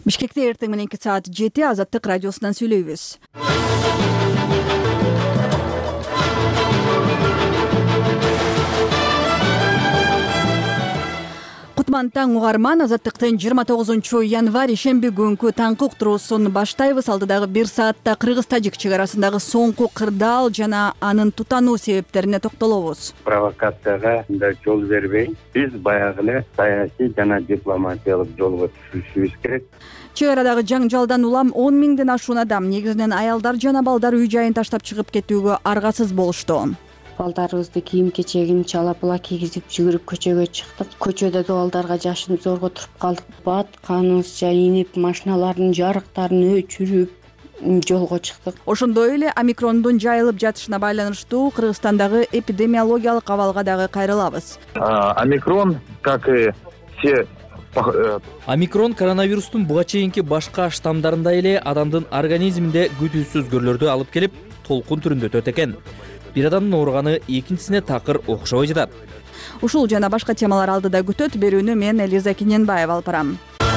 Бишкекте эртең мененки саат 7 Азаттык радиосунан сүйлөйбүз. Кутман таң угарман, Азаттыктын 29 январь шемби күнкү таңкы уктуруусун баштайбыз. Алдыдагы 1 саатта Кыргыз-Тажик чек арасындагы соңку кырдаал жана анын тутануу себептерине токтолобуз. Провокацияга жол бербей, биз баягы эле саясий жана дипломатиялык жолго түшүшүбүз керек. Чек арадагы жаңжалдан улам 10 миңден ашуун адам, негизинен аялдар жана балдар үй жайын таштап чыгып кетүүгө аргасыз болушту. Балдарыбызды кийим-кечегин чала-пула кийгизип жүгүрүп көчөгө чыктык. Көчөдөгү балдарга жашынып зорго туруп калдык. Батканыбызча инип, машиналардын жарыктарын өчүрүп жолго чыктык. Ошондой эле омикрондун жайылып жатышына байланыштуу Кыргызстандагы эпидемиологиялык абалга дагы кайрылабыз. Омикрон, как и все Омикрон коронавирустун буга чейинки башка штаммдарындай эле адамдын организминде күтүүсүз өзгөрүүлөрдү алып келип, толкун түрүндө өтөт экен. Бир адамдын ооруганы экинчисине такыр окшобой жатат. Ушул жана башка темалар алдыда күтөт. Берүүнү мен Элиза Кененбаева алып барам.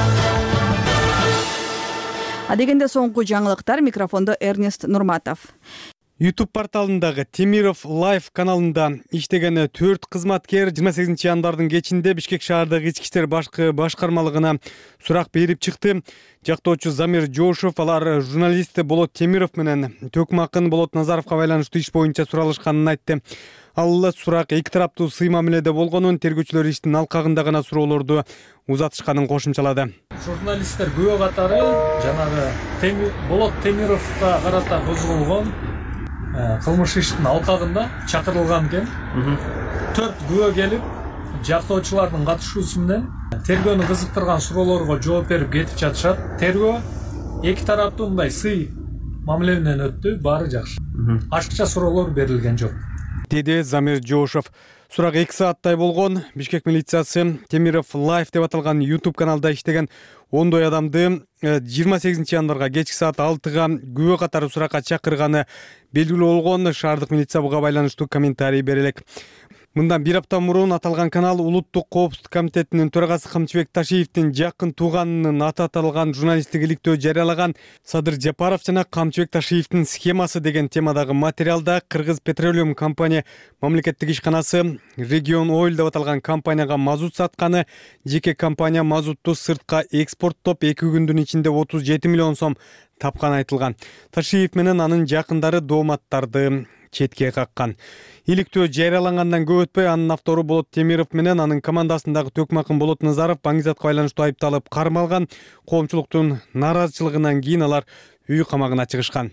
Адегенде соңку жаңылыктар, микрофондо Эрнест Нурматов. YouTube порталындагы Темиров Live каналында иштеген 4 кызматкер 28 январдын кечинде Бишкек шаардык ички иштер башкармалыгына сурак берип чыкты. Жактоочу Замир Жошов, алар журналист Болот Темиров менен Төкмакын Болот Назаровго байланыштуу иш боюнча суралышканын айтты. Ал сурак эки тараптуу сый мамиледе болгонун, тергөөчүлөр иштин алкагында гана суроолорду узатышканын кошумчалады. Журналисттер күбө катары жанагы Болот Темировго карата козголгон кылмыш иштин алкагында чакырылган экен. 4 күбө келип, жактоочулардын катышуусу менен тергөөнү кызыктырган суроолорго жооп берип кетип жатышат. Тергөө эки тараптуу мындай сый мамиле менен өттү, баары жакшы. Ачыкча суроолор берилген жок, деди Замир Жошов. Сурак 2 сааттай болгон. Бишкек милициясы Темиров Live деп аталган YouTube каналда иштеген ондой адамды 28 январга кечки саат 6-га күбө катары суракка чакырганы белгилүү болгон. Шаардык милиция буга байланыштуу комментарий бере элек. Мындан 1 апта мурун аталган канал Улуттук коопсуздук комитетинин төрагасы Камчыбек Ташиевдин жакын тууганынын аты аталган журналисттик иликтөө жарыялаган. Садыр Жапаров жана Камчыбек Ташиевдин схемасы деген темадагы материалда Кыргыз Петролиум компания мамлекеттик ишканасы Регион Ойл деп аталган компанияга мазут сатканы, жеке компания мазутту сыртка экспорттоп 2 күндүн ичинде 37 миллион сом тапканы айтылган. Ташиев менен анын жакындары дооматтарды четке каккан. Иликтөө жарыялангандан көп өтпөй анын автору Болот Темиров менен анын командасындагы Төкмакын Болот Назаров баңгизатка байланыштуу айыпталып кармалган. Коомчулуктун нааразычылыгынан кийин алар үй камагына чыгышкан.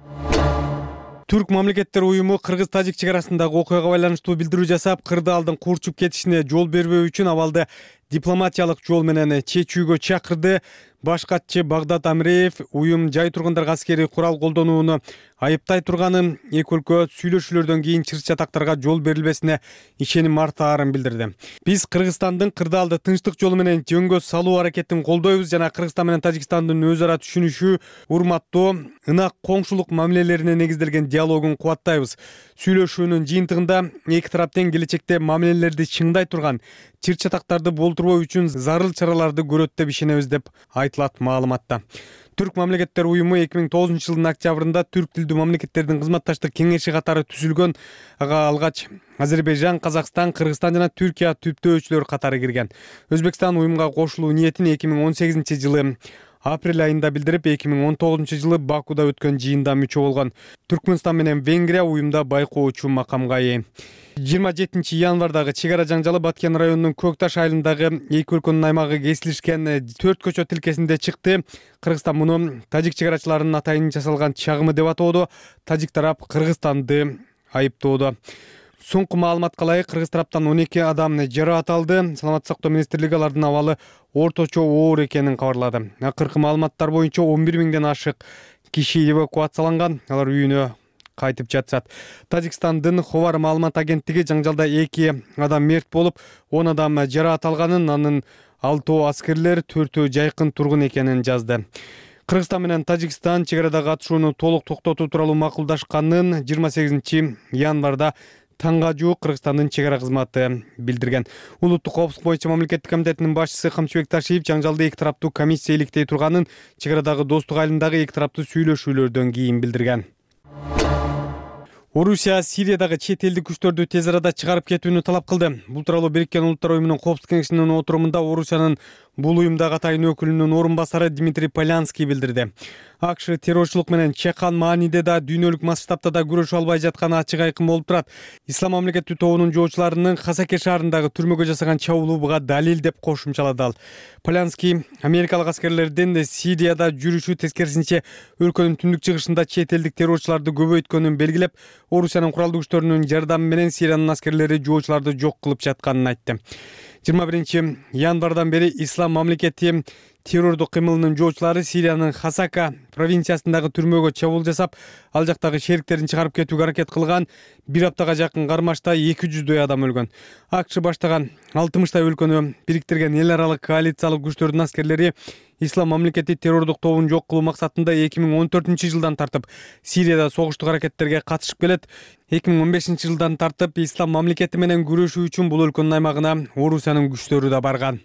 Түрк мамлекеттер уюму Кыргыз-Тажик чек арасындагы окуяга байланыштуу билдирүү жасап, кырдаалдын курчуп кетишине жол бербөө үчүн абалды дипломатиялык жол менен чечүүгө чакырды. Баш катчы Багдат Амреев уюм жай тургундарга аскерий курал колдонууну айыптай турганын, эки өлкө сүйлөшүүлөрдөн кийин чыр-чатактарга жол берилбесине ишеним артаарын билдирди. Биз Кыргызстандын кырдаалды тынчтык жолу менен жөнгө салуу аракетин колдойбуз жана Кыргызстан менен Тажикстандын өз ара түшүнүшүү, урматтоо, ынак коңшулук мамилелерине негизделген диалогун кубаттайбыз. Сүйлөшүүнүн жыйынтыгында эки тарап тең келечекте мамилелерди чыңдай турган, чыр-чатактарды болтурбоо үчүн зарыл чараларды көрөт деп ишенебиз деп айтылат маалыматта. Түрк мамлекеттер уюму 2009 жылдын октябрында түрк тилдүү мамлекеттердин кызматташтык кеңеши катары түзүлгөн. Ага алгач Азербайжан, Казакстан, Кыргызстан жана Түркия түптөөчүлөр катары кирген. Өзбекстан уюмга кошулуу ниетин 2018 жылы апрель айында билдирип, 2019 жылы Бакуда өткөн жыйында мүчө болгон. Түркмөнстан менен Венгрия уюмда байкоочу макамга ээ. 27 январдагы чек ара жаңжалы Баткен районунун Көкташ айылындагы эки өлкөнүн аймагы кесилишкен 4 көчө тилкесинде чыкты. Кыргызстан муну тажик чек арачыларынын атайын жасалган чагымы деп атоодо, тажик тарап Кыргызстанды айыптоодо. Соңку маалыматка ылайык, Кыргыз тараптан 12 адам жараат алды. Саламаттык сактоо министрлиги алардын абалы орточо оор экенин кабарлады. Акыркы маалыматтар боюнча 11 миңден ашык киши эвакуацияланган, алар үйүнө кайтып жатышат. Тажикстандын Ховар маалымат агенттиги жаңжалда 2 адам мерт болуп, 10 адам жараат алганын, анын 6 аскерлер, 4 жайкын тургун экенин жазды. Кыргызстан менен Тажикстан чек арада катышууну толук токтотуу тууралуу макулдашканын 28 январда таңга жуук Кыргызстандын чек ара кызматы билдирген. Улуттук коопсуздук боюнча мамлекеттик комитетинин башчысы Камчыбек Ташиев жаңжалды эки тараптуу комиссия иликтей турганын чек арадагы достук айылындагы эки тараптуу сүйлөшүүлөрдөн кийин билдирген. Орусия Сириядагы чет элдик күчтөрдү тез арада чыгарып кетүүнү талап кылды. Бул тууралуу Бириккен Улуттар уюмунун Коопсуздук кеңешинин отурумунда Орусиянын бул уюмдагы атайын өкүлүнүн орун басары Дмитрий Полянский билдирди. АКШ террорчулук менен чакан мааниде да дүйнөлүк масштабта да күрөшө албай жатканы ачык айкын болуп турат. Ислам мамлекети тобунун жоочуларынын Хасаке шаарындагы түрмөгө жасаган чабуулу буга далил деп кошумчалады ал. Полянский америкалык аскерлердин Сирияда жүрүшү тескерисинче өлкөнүн түндүк чыгышында чет элдик террорчуларды көбөйткөнүн белгилеп, Орусиянын куралдуу күчтөрүнүн жардамы менен Сириянын аскерлери жоочуларды жок кылып жатканын айтты. 21 январдан бери Ислам мамлекети террордук кыймылынын жоочулары Сириянын Хасака провинциясындагы түрмөгө чабуул жасап, ал жактагы шериктерин чыгарып кетүүгө аракет кылган. Бир аптага жакын кармашта 200дөй адам өлгөн. АКШ баштаган 60 өлкөнү бириктирген эл аралык коалициялык күчтөрдүн аскерлери Ислам мамлекети террордук тобун жок кылуу максатында 2014 жылдан тартып Сирияда согуштук аракеттерге катышып келет. 2015 жылдан тартып Ислам мамлекети менен күрөшүү үчүн бул өлкөнүн аймагына Орусиянын күчтөрү да барган.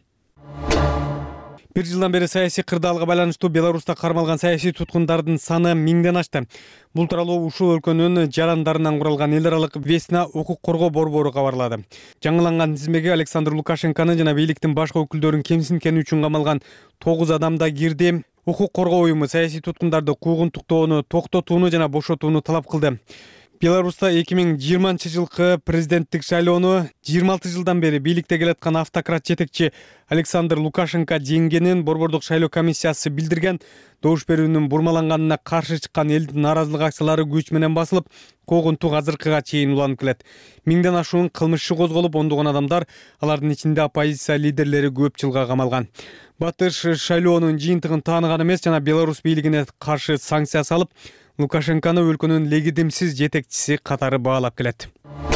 Бир жылдан бери саясий кырдаалга байланыштуу Беларуста кармалган саясий туткундардын саны 1000ден ашты. Бул тууралуу ушул өлкөнүн жарандарынан куралган эл аралык Весна укук коргоо борбору кабарлады. Жаңыланган тизмеге Александр Лукашенконы жана бийликтин башка өкүлдөрүн кемсинткени үчүн камалган 9 адам да кирди. Укук коргоо уюму саясий туткундарды куугунтуктоону токтотууну жана бошотууну талап кылды. Беларуста 2020 жылкы президенттик шайлоону 26 жылдан бери бийликте келаткан автократ жетекчи Александр Лукашенко жеңгенин борбордук шайлоо комиссиясы билдирген. Добуш берүүнүн бурмаланганына каршы чыккан элдин нааразылык акциялары күч менен басылып, куугунтук азыркыга чейин уланып келет. 1000ден ашуун кылмыш иши козголуп, ондогон адамдар, алардын ичинде оппозиция лидерлери көп жылга камалган. Батыш шайлоонун жыйынтыгын тааныган эмес жана Беларусь бийлигине каршы санкция салып, Лукашенкону өлкөнүн легитимсиз жетекчиси катары баалап келет.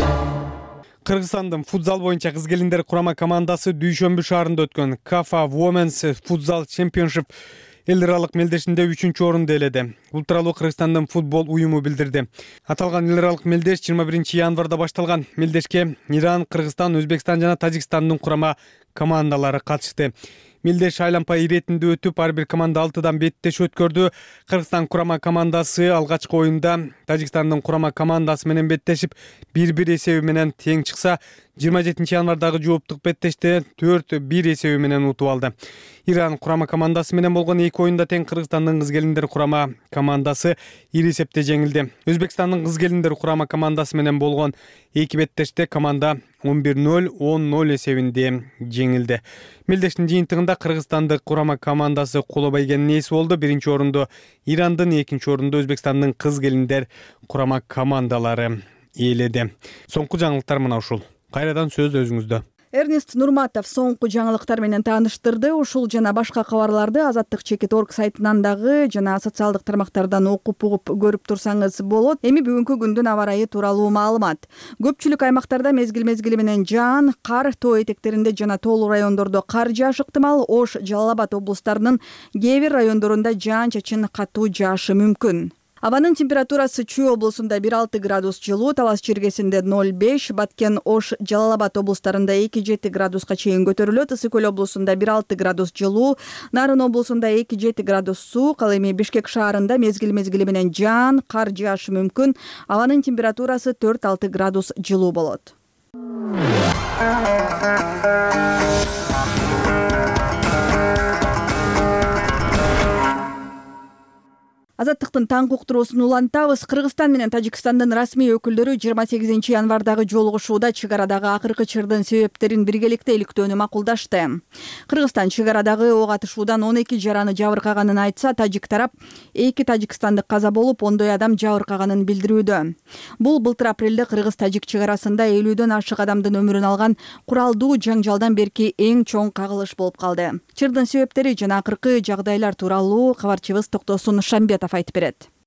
Кыргызстандын футзал боюнча кыз келиндер курама командасы дүйшөмбү шаарында өткөн Kafa Women's Futsal Championship эл аралык мелдешинде 3-чү орунду ээледи. Бул тууралуу Кыргызстандын футбол уюму билдирди. Аталган эл аралык мелдеш 21 январда башталган. Мелдешке Иран, Кыргызстан, Өзбекстан жана Тажикстандын курама командалары катышты. Мелдеш айлампа иретинде өтүп, ар бир команда 6дан беттеш өткөрдү. Кыргызстан курама командасы алгачкы оюнда Тажикстандын курама командасы менен беттешип, 1-1 эсеби менен тең чыкса, 27 январдагы жооптук беттеште 4-1 эсеби менен утуп алды. Иран курама командасы менен болгон 2 оюнда тең Кыргызстандын кыз келиндер курама командасы ири эсепте жеңилди. Өзбекстандын кыз келиндер курама командасы менен болгон 2 беттеште команда 11-0, 10-0 эсебинде жеңилди. Мелдештин жыйынтыгында Кыргызстандык курама командасы коло байгенин ээси болду. 1-чи орунду Ирандын, 2-чи орунду Өзбекстандын кыз келиндер курама командалары ээледи. Соңку жаңылыктар мына ушул. Кайрадан сөз өзүңүздө. Эрнест Нурматов соңку жаңылыктар менен тааныштырды. Ушул жана башка кабарларды Азаттык.org сайтынан дагы жана социалдык тармактардан окуп угуп көрүп турсаңыз болот. Эми бүгүнкү күндүн аба ырайы тууралуу маалымат. Көпчүлүк аймактарда мезгил менен жаан, кар, тоо этектеринде жана тоолуу райондордо кар жаашы ыктымал. Ош, Жалал Абад облустарынын кээ бир райондорунда жаан-чачын катуу жаашы мүмкүн. Абанын температурасы Чүй облусунда 1,6 градус жылуу, Талас чиркесинде 0,5, Баткен, Ош, Жалал Абад облустарында 2,7 градуска чейин көтөрүлөт. Ысык Көл облусунда 1,6 градус жылуу, Нарын облусунда 2,7 градус суук. Ал эми Бишкек шаарында мезгил менен жаан, кар жаашы мүмкүн. Абанын температурасы 4,6 градус жылуу болот. Азаттыктын таңкы уктуруусун улантабыз. Кыргызстан менен Тажикстандын расмий өкүлдөрү 28 январдагы жолугушууда чек арадагы акыркы чырдын себептерин биргеликте иликтөөнү макулдашты. Кыргызстан чек арадагы ок атышуудан 12 жараны жабыркаганын айтса, тажик тарап 2 тажикстандык каза болуп, 10 адам жабыркаганын билдирүүдө. Бул былтыр апрелде Кыргыз-Тажик чек арасында 50дөн ашык адамдын өмүрүн алган куралдуу жаңжалдан берки эң чоң кагылыш болуп калды. Чырдын себептери жана акыркы жагдайлар тууралуу кабарчыбыз Токтосун Шамбетов айтып берет.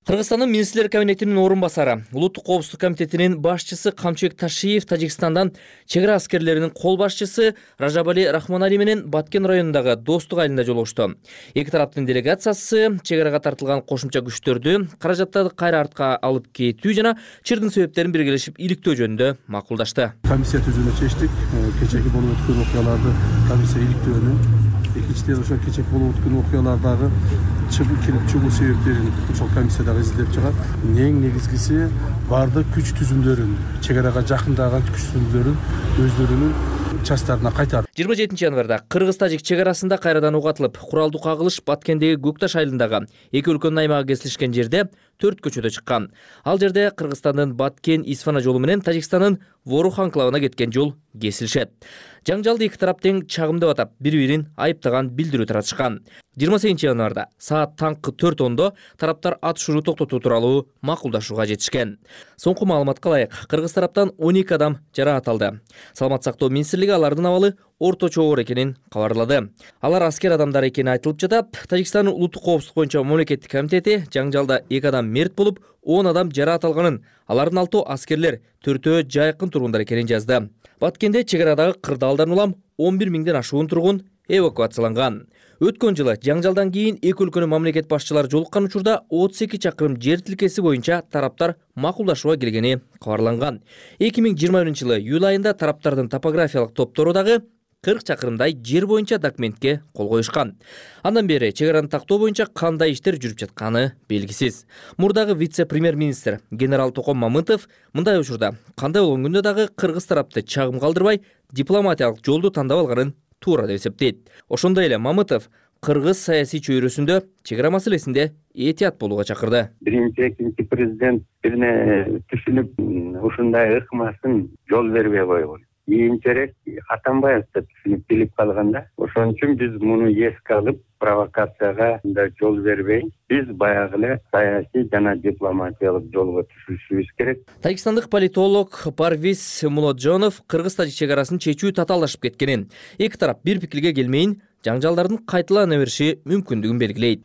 Кыргызстандын министрлер кабинетинин орун басары, Улуттук коопсуздук комитетинин башчысы Камчыбек Ташиев Тажикстандан чек ара аскерлеринин кол башчысы Ражабали Рахмонали менен Баткен районундагы Достук айылында жолугушту. Эки тараптын делегациясы чек арага тартылган кошумча күчтөрдү, каражаттарды кайра артка алып кетүү жана чырдын себептерин биргелешип иликтөө жөнүндө макулдашты. Комиссия түзүүнү чечтик. Кечеги болуп өткөн окуяларды комиссия иликтөөнү, экинчиден ошо кечеги болуп өткөн окуялардагы келип чыгуу себептерин ошол комиссияда изилдеп чыгат. Эң негизгиси бардык күч түзүмдөрүн, чек арага жакындаган күч түзүмдөрүн өздөрүнүн частарына кайтарды. 27 январда Кыргыз-Тажик чек арасында кайрадан угатылып, куралдуу кагылыш Баткендеги Көкташ айылындагы эки өлкөнүн аймагы кесилишкен жерде 4 көчөдө чыккан. Ал жерде Кыргызстандын Баткен-Исфана жолу менен Тажикстандын Ворух анклавына кеткен жол кесилишет. Жаңжалды эки тарап тең чагымдап атап, бири-бирин айыптаган билдирүү таратышкан. 28 январда саат таңкы 4:10 тараптар атышууну токтотуу тууралуу макулдашууга жетишкен. Соңку маалыматка ылайык, кыргыз тараптан 12 адам жараат алды. Саламат сактоо министрлиги алардын абалы орточо оор экенин кабарлады. Алар аскер адамдар экени айтылып жатат. Тажикстандын улуттук коопсуздук боюнча мамлекеттик комитети жаңжалда 2 адам мерт болуп, 10 адам жараат алганын, алардын 6 аскерлер, 4-өө жайкын тургундар экенин жазды. Баткенде чек арадагы кырдаалдан улам 11 миңден ашуун тургун эвакуацияланган. Өткөн жылы жаңжалдан кийин эки өлкөнүн мамлекет башчылары жолуккан учурда 32 чакырым жер тилкеси боюнча тараптар макулдашууга келгени кабарланган. 2021 жылы июль айында тараптардын топографиялык топтору дагы 40 чакырымдай жер боюнча документке кол коюшкан. Андан бери чек араны тактоо боюнча кандай иштер жүрүп жатканы белгисиз. Мурдагы вице-премьер-министр генерал Током Мамытов мындай учурда кандай болгон күндө дагы кыргыз тарапты чагым калтырбай дипломатиялык жолду тандап алганын туура деп эсептейт. Ошондой эле Мамытов кыргыз саясий чөйрөсүндө чек ара маселесинде этият болууга чакырды. Биринчи, экинчи президент бирине түшүнүп ушундай ыкмасын жол бербей койгон. Кийинчерээк Атамбаев да түшүнүп билип калганда, ошон үчүн биз муну эске алып, провокацияга да жол бербей, биз баягы эле саясий жана дипломатиялык жолго түшүшүбүз керек. Тажикстандык политолог Парвиз Мулоджонов кыргыз-тажик чек арасын чечүү татаалдашып кеткенин, эки тарап бир пикирге келмейин, жаңжалдардын кайталана бериши мүмкүндүгүн белгилейт.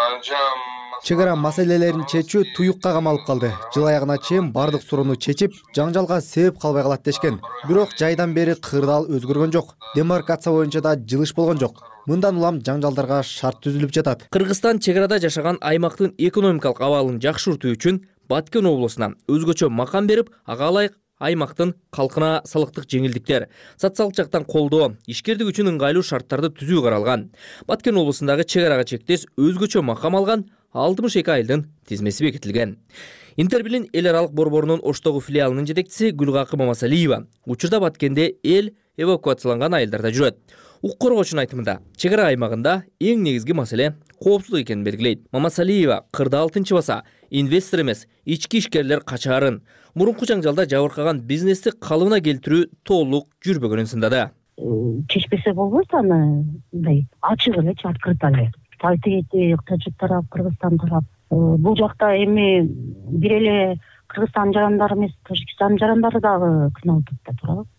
Чек ара маселелерин чечүү туюкка камалып калды. Жыл аягына чейин бардык суроону чечип, жаңжалга себеп калбай калат дешкен. Бирок жайдан бери кырдаал өзгөргөн жок. Демаркация боюнча да жылыш болгон жок. Мындан улам жаңжалдарга шарт түзүлүп жатат. Кыргызстан чек арада жашаган аймактын экономикалык абалын жакшыртуу үчүн Баткен облусуна өзгөчө макам берип, ага ылайык аймактын калкына салыктык жеңилдиктер, социалдык жактан колдоо, ишкердик үчүн ыңгайлуу шарттарды түзүү каралган. Баткен облусундагы чек арага чектеш өзгөчө макам алган 62 айылдын тизмеси бекитилген. Интербилин эл аралык борборунун Оштогу филиалынын жетекчиси Гүлгакы Мамасалиева учурда Баткенде эл эвакуацияланган айылдарда жүрөт. Укук коргоочунун айтымында, чек ара аймагында эң негизги маселе коопсуздук экенин белгилейт. Мамасалиева кырдаал тынчыбаса, инвестор эмес, ички ишкерлер качаарын, мурунку жаңжалда жабыркаган бизнести калыбына келтирүү толук жүрбөгөнүн сындады. Чечпесе болбойт аны, мындай ачык эле, открыто эле. Тажик тарап, Кыргызстан тарап. Бул жакта эми бир эле Кыргызстан жарандары эмес, Тажикстан жарандары дагы кыйналып атат,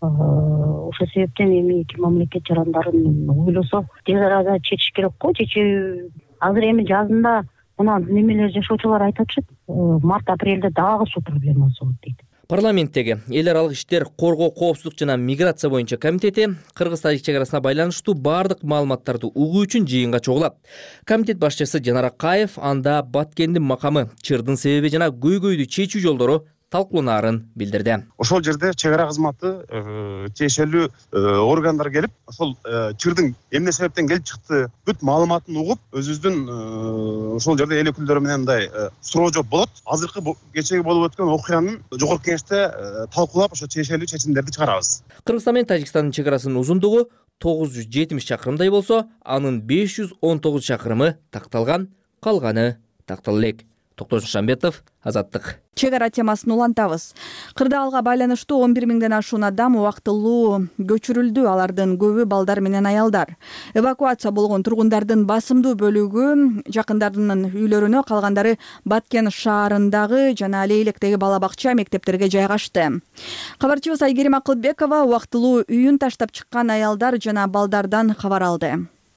туура. Ошол себептен эми эки мамлекет жарандарын ойлосо, тез арада чечиш керек го. Чечүү азыр эми жазында мына немелер жашоочулар айтып атышат, март-апрелде дагы суу проблемасы болот дейт. Парламенттеги эл аралык иштер, коргоо, коопсуздук жана миграция боюнча комитети Кыргыз-Тажик чек арасына байланыштуу бардык маалыматтарды угуу үчүн жыйынга чогулат. Комитет башчысы Жанар Акаев анда Баткендин макамы, чырдын себеби жана көйгөйдү чечүү жолдору талкууланаарын билдирди. Ошол жерде чек ара кызматы тиешелүү органдар келип, ошол чырдын эмне себептен келип чыкты бүт маалыматын угуп, өзүбүздүн ошол жерде эл өкүлдөрү менен мындай суроо жооп болот. Азыркы кечеги болуп өткөн окуянын жогорку кеңеште талкуулап, ошо тиешелүү чечимдерди чыгарабыз. Кыргызстан менен Тажикстандын чек арасынын узундугу 970 чакырымдай болсо, анын 519 чакырымы такталган, калганы тактала элек. Токтош Шамбетов, Азаттык. Чек ара темасын улантабыз. Кырдаалга байланыштуу 11 миңден ашуун адам убактылуу көчүрүлдү. Алардын көбү балдар менен аялдар. Эвакуация болгон тургундардын басымдуу бөлүгү жакындарынын үйлөрүнө, калгандары Баткен шаарындагы жана Лейлектеги бала бакча, мектептерге жайгашты. Кабарчыбыз Айгерим Акылбекова убактылуу үйүн таштап чыккан аялдар жана балдардан кабар алды.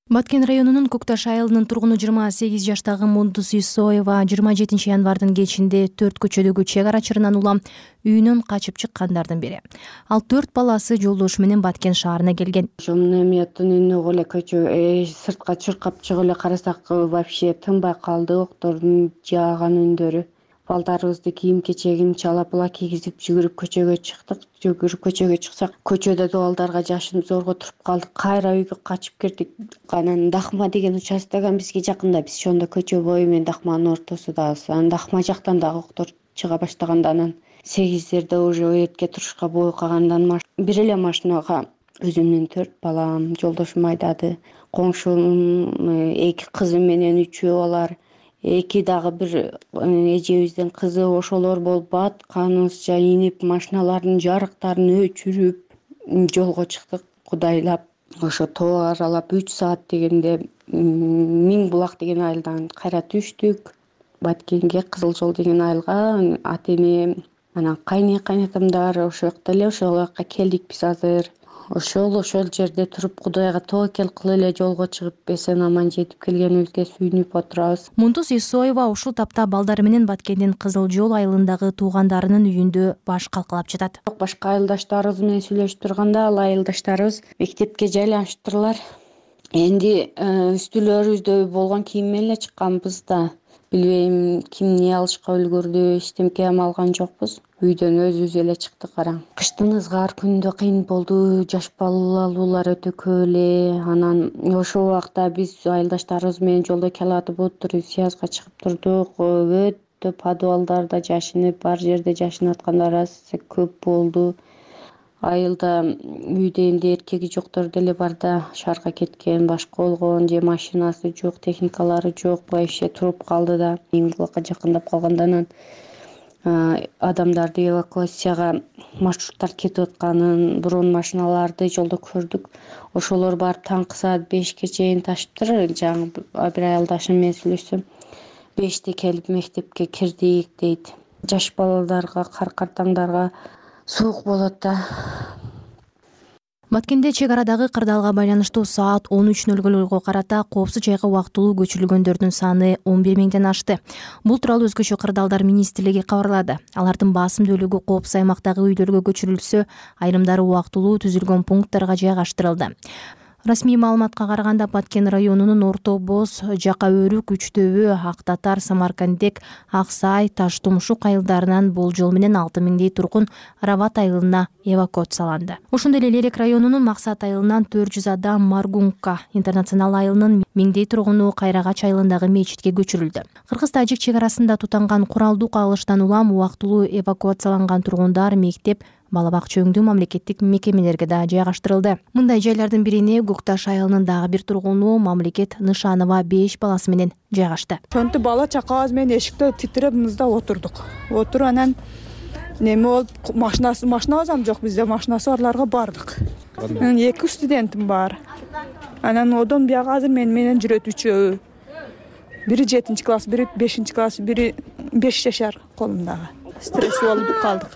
Баткен районунун Көк Таш айылынын тургуну 28 жаштагы Мундус Исоева 27 январдын кечинде 4 көчөдөгү чек ара чырынан улам үйүнөн качып чыккандардын бири. Ал 4 баласы жолдошу менен Баткен шаарына келген. Ошону эми өтүнүнө эле көчө сыртка чуркап чыгып эле карасак вообще тынбай калды октордун жааган үндөрү. Балдарыбызды кийим-кечегин чала-пула кийгизип жүгүрүп көчөгө чыктык. Көчөгө чыксак, көчөдөгү балдарга жашынып зорго туруп калдык. Кайра үйгө качып кирдик. Анан Дахма деген участоган бизге жакында. Биз ошондо көчө бою менен Дахманын ортосудабыз. Анан Дахма жактан дагы октор чыга баштаганда анан 8-дерде уже эртке турушка бою калгандан бир эле машинага өзүмдүн 4 балам, жолдошум айдады. Коңшунун 2 кызы менен 3 алар. 2 дагы бир эжебиздин кызы ошолор болуп батканыбызча инип машиналардын жарыктарын өчүрүп жолго чыктык кудайлап. Ошо тоо аралап 3 саат дегенде Миң булак деген айылдан кайра түштүк. Баткенге Кызыл жол деген айылга ата-энем анан кайнатамдар ошол жакта эле ошол жака келдик биз азыр. Ошол жерде туруп Кудайга тобокел кылып эле жолго чыгып эсен аман жетип келгенибизге сүйүнүп отурабыз. Мундус Исоева ушул тапта балдары менен Баткендин Кызыл жол айылындагы туугандарынын үйүндө баш калкалап жатат. Башка айылдаштарыбыз менен сүйлөшүп турганда ал айылдаштарыбыз мектепке жайланыштырлар. Энди үстүлөрүбүздө болгон кийим менен эле чыкканбыз да. Билбейм ким эмне алышка үлгүрдү, эчтеке алган жокпуз. Үйдөн өзүбүз эле чыктык кара. Кыштын ызгар күнүндө кыйын болду, жаш балалуулар өтө көп эле. Анан ошол убакта биз айылдаштарыбыз менен жолдо келатып отуруп связга чыгып турдук. Өтө подвалдарда жашынып, бар жерде жашынып аткандар көп болду. Айылда үйдө энди эркеги жоктор деле бар да, шаарга кеткен, башка болгон, же машинасы жок, техникалары жок, вообще туруп калды да. Миң булакка жакындап калгандан адамдарды эвакуацияга маршруттар кетип атканын, бронь машиналарды жолдо көрдүк. Ошолор барып таңкы саат 5ке чейин ташыптыр. Жаңы бир айылдашым менен сүйлөшсөм, 5те келип мектепке кирдик дейт. Жаш балаларга, картаңдарга суук болот да. Баткенде чек арадагы кырдаалга байланыштуу саат 13:00 карата коопсуз жайга убактылуу көчүрүлгөндөрдүн саны 11 миңден ашты. Бул тууралуу Өзгөчө кырдаалдар министрлиги кабарлады. Алардын басым бөлүгү коопсуз аймактагы үйлөргө көчүрүлсө, айрымдары убактылуу түзүлгөн пункттарга жайгаштырылды. Расмий маалыматка караганда Баткен районунун Орто Боз, Жака Өрүк, Үчтөбө, Ак Татар, Самаркандек, Аксай, Таш Тумшук айылдарынан болжол менен 6 миңдей тургун Рават айылына эвакуацияланды. Ошондой эле Лерек районунун Максат айылынан 400 адам Маргунка интернационал айылынын 1000дей тургуну Кайрагач айылындагы мечитке көчүрүлдү. Кыргыз-тажик чек арасында тутанган куралдуу кагылыштан улам убактылуу эвакуацияланган тургундар мектеп, бала бакча өңдүү мамлекеттик мекемелерге да жайгаштырылды. Мындай жайлардын бирине Көк Таш айылынын дагы бир тургуну Мамлекет Нышанова 5 баласы менен жайгашты. Ошентип бала чакабыз менен эшикте титиреп мызда отурдук. Отуруп анан неме болуп машинабыз ам жок, бизде машинасы барларга бардык. Анан 2 студентим бар. Анан одон бияга азыр менен жүрөт 3-өө. Бири 7-класс, бири 5-класс, бири 5 жашар колумдагы. Стресс болуп калдык.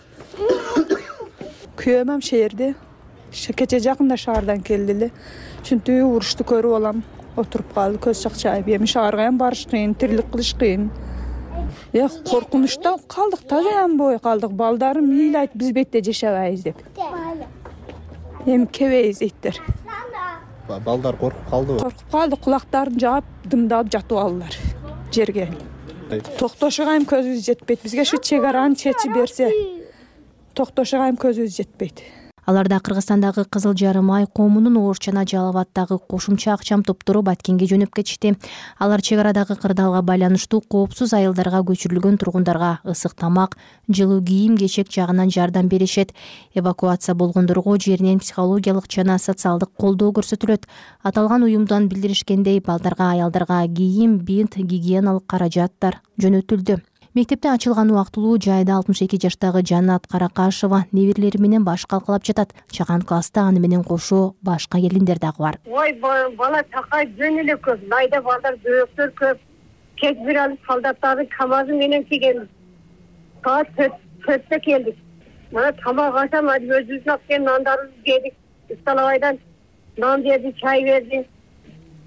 Күйөөм шээрде. Кече жакында шаардан келди эле. Чүнтүү урушту көрүп алам, отуруп калды, көз чакчайып. Эми шаарга ham барыш кыйын, тирилик кылыш кыйын. Коркунучта калдык, тазаям бой калдык. Балдарым ыйлайт, биз бетте жашабайбыз деп. Эми кебейбиз дейттер. Балдар коркуп калдыбы? Коркуп калды, кулактарын жаап, дымдап жатып алдылар жерге. Токтошуга ham көзүбүз жетпейт. Бизге шу чек араны чечип берсе, токтошуга ham көзүбүз жетпейт. Аларда Кыргызстандагы Кызыл Жарым ай коомунун Оорчана Жалалабаддагы кошумча акчам топтору Баткенге жөнөп кетишти. Алар чек арадагы кырдаалга байланыштуу коопсуз айылдарга көчүрүлгөн тургундарга ысык тамак, жылуу кийим кечек жагынан жардам беришет. Эвакуация болгондорго жеринен психологиялык жана социалдык колдоо көрсөтүлөт. Аталган уюмдан билдиришкендей, балдарга, аялдарга кийим, бинт, гигиеналык каражаттар жөнөтүлдү. Мектепте ачылган убактылуу жайда 62 жаштагы Жанат Каракашева неберелери менен баш калкалап жатат. Чаган класста аны менен кошо башка келиндер дагы бар. Ой, бала чакай жөн эле көп. Найда балдар бөөктөр көп. Кеч бир алып солдаттардын камазы менен келген. Саат 4-тө келдик. Мына тамак ашам, өзүбүздүн алып келген нандарыбызды жедик. Столовойдан нан берди, чай берди.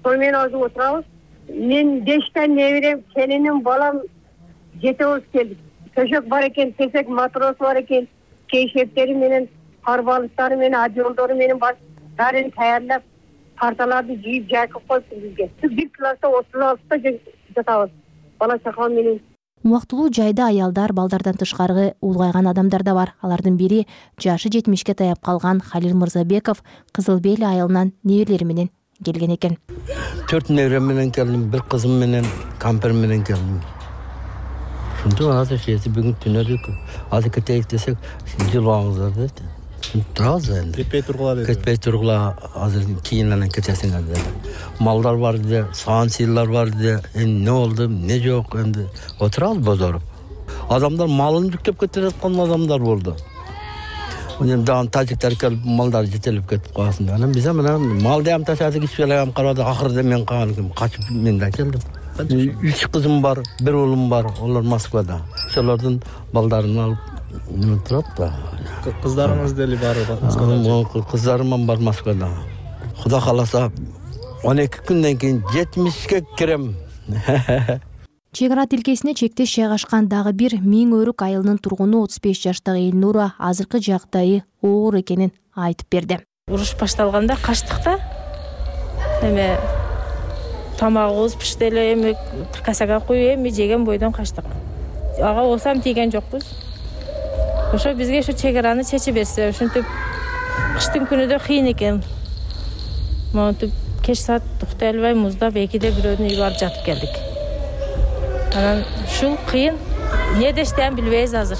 Сол менен өзү отурабыз. Мен 5 неберем, келиним, балам жетебиз келдик. Төшөк бар экен, тесек матрос бар экен, кейшептери менен, карбалыктары менен, одеялдары менен баарын даярдап, парталарды жийип жайкып коюптур бизге. Бир класста отурабыз да жатабыз. Бала чакам менен. Убактылуу жайда аялдар, балдардан тышкары улгайган адамдар да бар. Алардын бири жашы 70ке таяп калган Халил Мырзабеков Кызыл Бели айылынан неберелери менен келген экен. 4 неберем менен келдим, бир кызым менен, кампер менен келдим. Шунда азыр жети бүгүн түнөдүк. Азыр кетейик десек, жылабыңыздар дейт. Турабыз энди. Кетпей тургула, азыр кийинен кетесиңер деди. Малдар бар деди, саан сыйлар бар деди. Эмне болду, эмне жок энди. Отурабыз бозоруп. Адамдар малын жүктөп кетип жаткан адамдар болду. Мен дагы тажиктер келип малдар жетелеп кетип калсын. Анан биз менен малды ham ташадык, ич эле ham карады. Акырда мен калган, качып мен да келдим. 3 кызым бар, 1 уулум бар. Олар Москвада. Ошолордун балдарын алып неме турат да. Кыздарыңыз дели бар Москвада? Кыздарым бар Москвада. Кудай кааласа 12 күндөн кийин 70ке кирем. Чек ара тилкесине чектеш жайгашкан дагы бир Миң Өрүк айылынын тургуну 35 жаштагы Элнура азыркы жагдайы оор экенин айтып берди. Уруш башталганда качтык да. Эме тамагыбыз пишти эле, эми касага куюп эми жеген бойдон качтык. Ага осам тийген жокпуз. Ошо бизге ушу чек араны чечип берсе, ошентип кыштын күнү да кыйын экен. Монтип кеч саат туктай албай муздап 2-де бирөөнүн үйүнө барып жатып келдик. Анан ушул кыйын, эмне дештен билбейбиз азыр.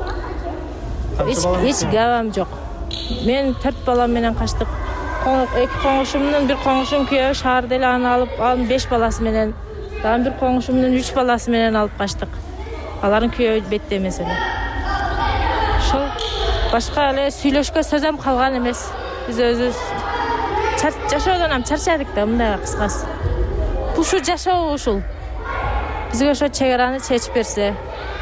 Эч габам жок. Мен 4 балам менен качтык. 2 коңушумдун бир коңушум күйөө шаарда эле аны алып, анын 5 баласы менен, дагы бир коңушумдун 3 баласы менен алып качтык. Алардын күйөө бетте эмес эле. Ошол башка эле сүйлөшкө сөзөм калган эмес. Биз өзүбүз жашоодон ham чарчадык да, мындай кыскасы. Ушу жашоо ушул. Бизге ошо чек араны чечип берсе,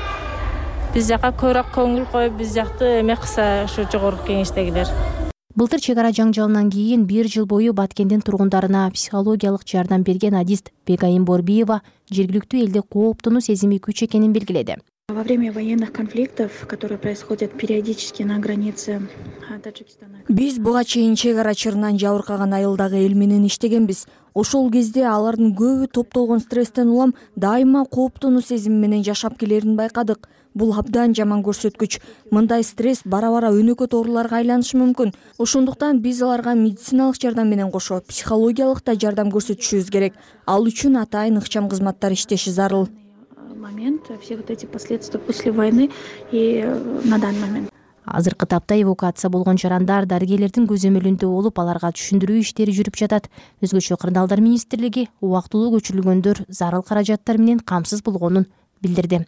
биз жака көбүрөөк көңүл коюп, биз жакты эме кылса, ошо жогорку кеңештегилер. Былтыр чек ара жаңжалынан кийин 1 жыл бою Баткендин тургундарына психологиялык жардам берген адист Бегайым Борбиева жергиликтүү элде кооптонуу сезими күч экенин белгиледи. Во время военных конфликтов, которые происходят периодически на границе Таджикистана. Биз буга чейин чек ара чырынан жабыркаган айылдагы эл менен иштегенбиз. Ошол кезде алардын көбү топтолгон стресстен улам дайыма кооптонуу сезими менен жашап келерин байкадык. Бул абдан жаман көрсөткүч. Мындай стресс бара-бара өнөкөт ооруларга айланышы мүмкүн. Ошондуктан биз аларга медициналык жардам менен кошо психологиялык да жардам көрсөтүшүбүз керек. Ал үчүн атайын ыкчам кызматтар иштеши зарыл. Момент, все вот эти последствия после войны и на данный момент. Азыркы тапта эвакуация болгон жарандар дарыгерлердин көзөмөлүндө болуп, аларга түшүндүрүү иштери жүрүп жатат. Өзгөчө Кырдаалдар министрлиги убактылуу көчүрүлгөндөр зарыл каражаттар менен камсыз болгонун билдирди.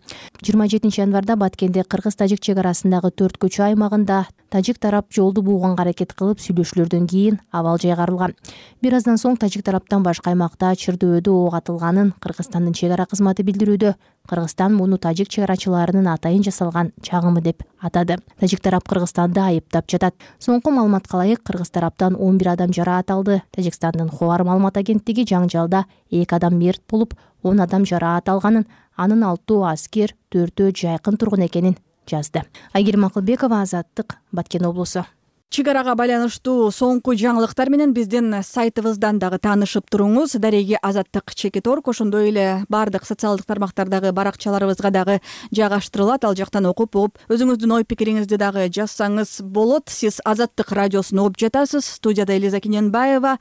27 январда Баткенде кыргыз-тажик чек арасындагы 4 көчө аймагында тажик тарап жолду бууганга аракет кылып сүйлөшүүлөрдөн кийин абал жайгарылган. Бир аздан соң тажик тараптан башка аймакта чырдөдө ок атылганын Кыргызстандын чек ара кызматы билдирүүдө. Кыргызстан муну тажик чек арачыларынын атайын жасалган чагымы деп атады. Тажик тарап Кыргызстанды айыптап жатат. Соңку маалыматка ылайык Кыргыз тараптан 11 адам жараат алды. Тажикстандын Ховар маалымат агенттиги жаңжалда 2 адам мерт болуп, 10 адам жараат алганын, анын 6 аскер, 4 жайкын тургун экенин жазды. Айгерим Акылбекова, Азаттык, Баткен облусу. Чек арага байланыштуу соңку жаңылыктар менен биздин сайтыбыздан дагы таанышып туруңуз. Дареги Азаттык @org, ошондой эле бардык социалдык тармактардагы баракчаларыбызга дагы жайгаштырылат. Ал жактан окуп угуп, өзүңүздүн ой пикириңизди дагы жазсаңыз болот. Сиз Азаттык радиосун угуп жатасыз. Студияда Элиза Кененбаева.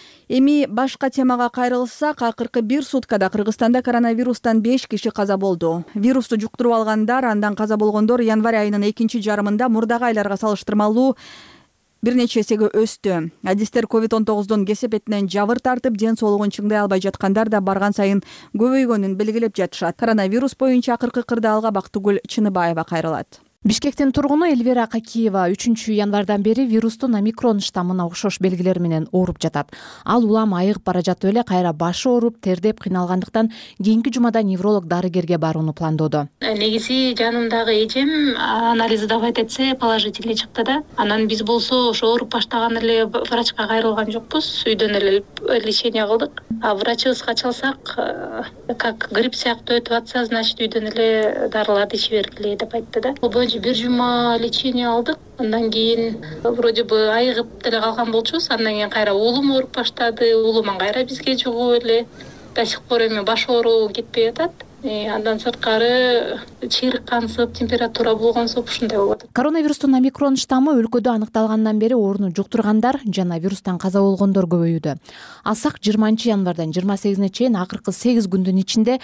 Эми башка темага кайрылсак, акыркы 1 суткада Кыргызстанда коронавирустан 5 киши каза болду. Вирусту жуктуруп алгандар, андан каза болгондор январь айынын 2 жарымында мурдагы айларга салыштырмалуу бир нече эсеге өстү. Адистер COVID-19 кесепетинен жабыр тартып, ден соолугун чыңдай албай жаткандар да барган сайын көбөйгөнүн белгилеп жатышат. Коронавирус боюнча акыркы Кырдаалга Бактыгүл Чыныбаева кайрылат. Бишкектин тургуну Эльвира Какиева 3 январдан бери вирустун омикрон штаммына окшош белгилер менен ооруп жатат. Ал улам айыгып бара жатып эле кайра башы ооруп, тердеп кыйналгандыктан кийинки жумада невролог дарыгерге барууну пландоодо. Негизи жанымдагы эжем анализди давать этсе положительный чыкты да. Анан биз болсо ошо ооруп баштаган эле врачка кайрылган жокпуз. Үйдөн эле лечение кылдык. А врачыбызга чалсак, как грипп сыяктуу өтүп атса, значит үйдөн эле дарыларды иче бергиле деп айтты да. Бул боюнча 1 жума лечение алдык. Андан кийин вроде бы айыгып деле калган болчубуз. Андан кийин кайра уулум ооруп баштады. Уулум кайра бизге жугуп эле до сих пор эми баш ооруу кетпей атат. Андан сырткары чыйрык кансып, температура болгонсуп ушундай болуп атат. Коронавирустун омикрон штаммы өлкөдө аныкталгандан бери ооруну жуктургандар жана вирустан каза болгондор көбөйүүдө. Алсак 20 январдан 28-не чейин акыркы 8 күндүн ичинде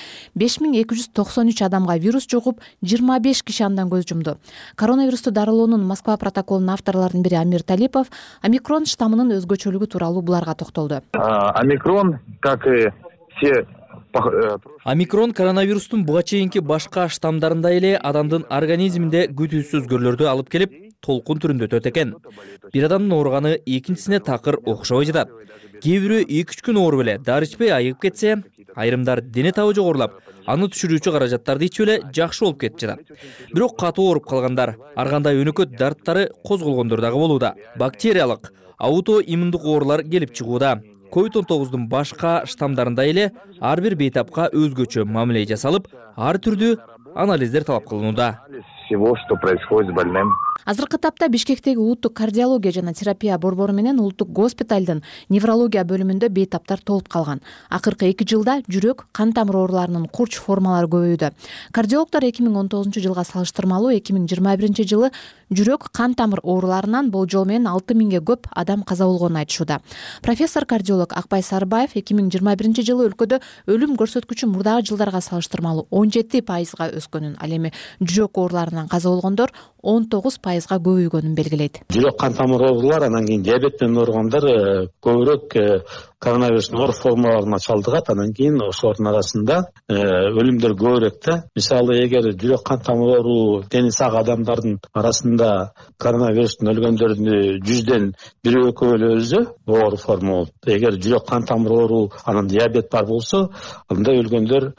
5293 адамга вирус жугуп, 25 киши андан көз жумду. Коронавирусту дарылоонун Москва протоколунун авторлорунун бири Амир Талипов омикрон штаммынын өзгөчөлүгү тууралуу буларга токтолду. Омикрон, как и все Омикрон коронавирустун буга чейинки башка штамдарындай эле адамдын организминде күтүүсүз өзгөрүүлөрдү алып келип, толкун түрүндө өтөт экен. Бир адамдын ооруганы экинчисине такыр окшобой жатат. Кээ бирөө 2-3 күн ооруп эле дары ичпей айыгып кетсе, айрымдар дене табы жогорулап, аны түшүрүүчү каражаттарды ичип эле жакшы болуп кетип жатат. Бирок катуу ооруп калгандар, ар кандай өнөкөт дарттары козголгондор дагы болууда. Бактериялык, аутоиммундук оорулар келип чыгууда. COVID-19 башка штамдарындай эле ар бир бейтапка өзгөчө мамиле жасалып, ар түрдүү анализдер талап кылынууда. Всего, что происходит с больным. Азыркы тапта Бишкектеги улуттук кардиология жана терапия борбору менен улуттук госпиталдын неврология бөлүмүндө бейтаптар толуп калган. Акыркы 2 жылда жүрөк, кан тамыр ооруларынын курч формалары көбөйдү. Кардиологдор 2019-жылга салыштырмалуу 2021 жылы жүрөк, кан тамыр ооруларынан болжол менен 6000ге көп адам каза болгонун айтышууда. Профессор кардиолог Акбай Сарыбаев 2021 жылы өлкөдө өлүм көрсөткүчү мурдагы жылдарга салыштырмалуу 17% өскөнүн, ал эми жүрөк ооруларынан каза болгондор 19%га көбөйгөнүн белгилейт. Жүрөк кан тамыр оорулар, анан кийин диабет менен ооругандар көбүрөөк коронавирустун оор формаларына чалдыгат. Анан кийин ошолордун арасында өлүмдөр көбүрөөк да. Мисалы, эгер жүрөк кан тамыр ооруу дени сак адамдардын арасында коронавирустун өлгөндөрдүн 100дөн 1-2 өлсө, оор форма болот. Эгер жүрөк кан тамыр ооруу, анан диабет бар болсо, анда өлгөндөр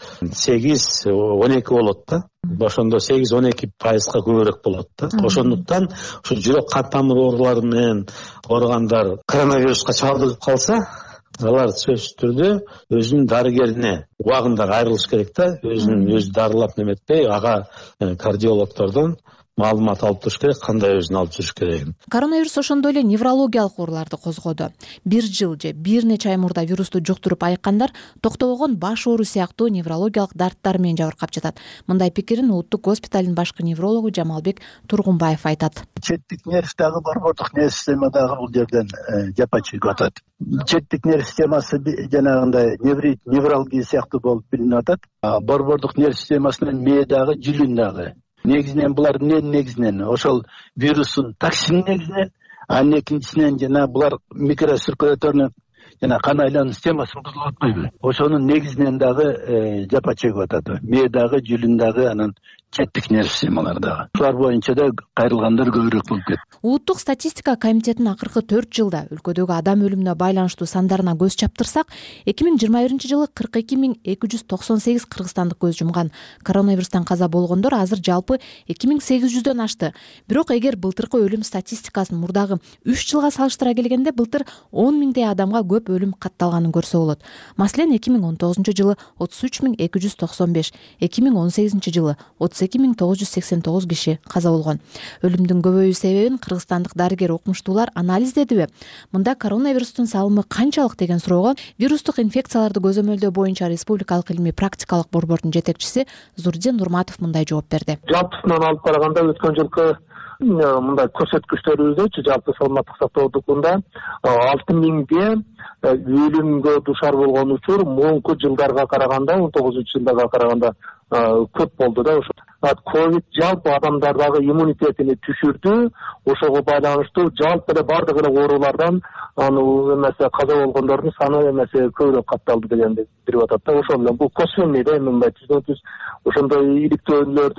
8-12 болот да. Ошондо 8-12%га көбүрөөк болот да. Ошондуктан ушу жүрөк кан тамыр оорулары менен ооругандар коронавируска чалдыгып калса, алар сөзсүз түрдө өзүнүн дарыгерине убагында кайрылыш керек да. Өзү дарылап неметпей, ага кардиологдордон маалымат алып туруш керек, кандай өзүн алып жүрүш керегин. Коронавирус ошондой эле неврологиялык ооруларды козгоду. 1 жыл же бир нече ай мурда вирусту жуктуруп айыккандар токтобогон баш оору сыяктуу неврологиялык дарттар менен жабыркап жатат. Мындай пикирин улуттук госпиталдын башкы неврологу Жамалбек Тургунбаев айтат. Четтик нервдагы борбордук нерв системадагы бул жерден жапа чыгып атат. Четтик нерв системасы жанагындай невралгия сыяктуу болуп билинип атат. Борбордук нерв системасынын мээдагы, жүлүндагы негизинен булар негизинен ошол вирустун токсини негизинен, анын экинчисинен жана булар микроциркуляторный жана кан айлануу системасын бузулуп атпайбы. Ошонун негизинен дагы жапа чегип атат. Мээдагы, жүлүндагы, анан четтик нерв системалардагы. Булар боюнча да кайрылгандар көбүрөөк болуп кетти. Улуттук статистика комитетинин акыркы 4 жылда өлкөдөгү адам өлүмүнө байланыштуу сандарына көз чаптырсак, 2021 жылы 42298 кыргызстандык көз жумган. Коронавирустан каза болгондор азыр жалпы 2800дөн ашты. Бирок эгер былтыркы өлүм статистикасын мурдагы 3 жылга салыштыра келгенде, былтыр 10 миңдей адамга көп өлүм катталганын көрсө болот. Маселен, 2019 жылы 33295, 2018 жылы 32989 киши каза болгон. Өлүмдүн көбөйүү себебин кыргызстандык дарыгер окумуштуулар анализдедиби? Мында коронавирустун салымы канчалык деген суроого вирустук инфекцияларды көзөмөлдөө боюнча республикалык илимий практикалык борбордун жетекчиси Зурдин Нурматов мындай жооп берди. Жалпысынан алып караганда өткөн жылкы мындай көрсөткүчтөрүбүздө жалпы саламаттык сактоодукунда 6000ге өлүмгө дуушар болгон учур мурунку жылдарга караганда, 19-жылдарга караганда көп болду да. Ковид жалпы адамдардагы иммунитетини түшүрдү. Ошого байланыштуу жалпы эле бардык эле оорулардан эмесе каза болгондордун саны эмесе көбүрөөк катталды дегенди билип атат да. Ошол менен бул косвенный да, мындай түздөн-түз ошондой иликтөөлөрдү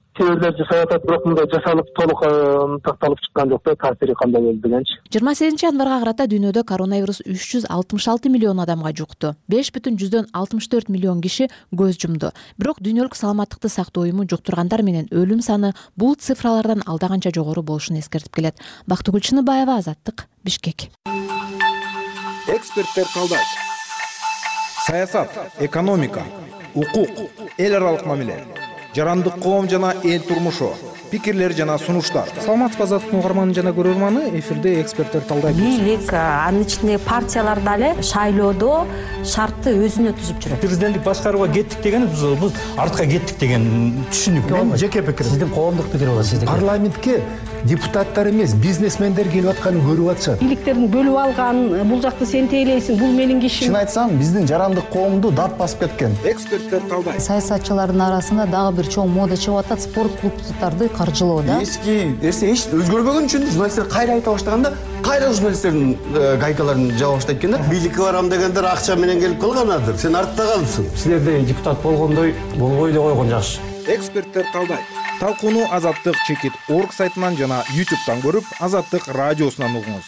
кээ бирлер жасап атат, бирок мындай жасалып толук такталып чыккан жок да, таасири кандай болду дегенчи. 28 январга карата дүйнөдө коронавирус 366 миллион адамга жукту. 5,64 миллион киши көз жумду. Бирок дүйнөлүк саламаттыкты сактоо уюму жуктургандар менен өлүм саны бул цифралардан алдаганча жогору болушун эскертип келет. Бактыгүл Чыныбаева, Азаттык, Бишкек. Эксперттер талдайт. Саясат, экономика, укук, эл аралык мамиле, жарандык коом жана эл турмушу, пикирлер жана сунуштар. Саламатсызбы, Азаттык угарманы жана көрөрманы, эфирде эксперттер талдайт. Бийлик, анын ичинде партиялар дагы шайлоодо шартты өзүнө түзүп жүрөт. Президенттик башкарууга кеттик дегенибиз бул артка кеттик деген түшүнүк. Мен жеке пикирим. Сиздин коомдук пикир болот, сиздин. Парламентке депутаттар эмес, бизнесмендер келип атканын көрүп атышат. Бийликтерин бөлүп алган, бул жакты сен тейлейсиң, бул менин кишим. Чын айтсам, биздин жарандык коомду дат басып кеткен. Эксперттер талдайт. Саясатчылардын арасында дагы бир чоң мода чыгып атат, спорт клубдарды каржылоо да. Эски нерсе эч өзгөрбөгөн үчүн журналисттер кайра айта баштаганда, кайра журналисттердин гайкаларын жаба баштайт экен да. Бийликке барам дегендер акча менен келип калганадыр. Сен артта калдың. Силерде депутат болгондой болбой эле койгон жакшы. Эксперттер талдайт. Талкууну Азаттык чекит орг сайтынан жана YouTube'дан көрүп, Азаттык радиосунан угуңуз.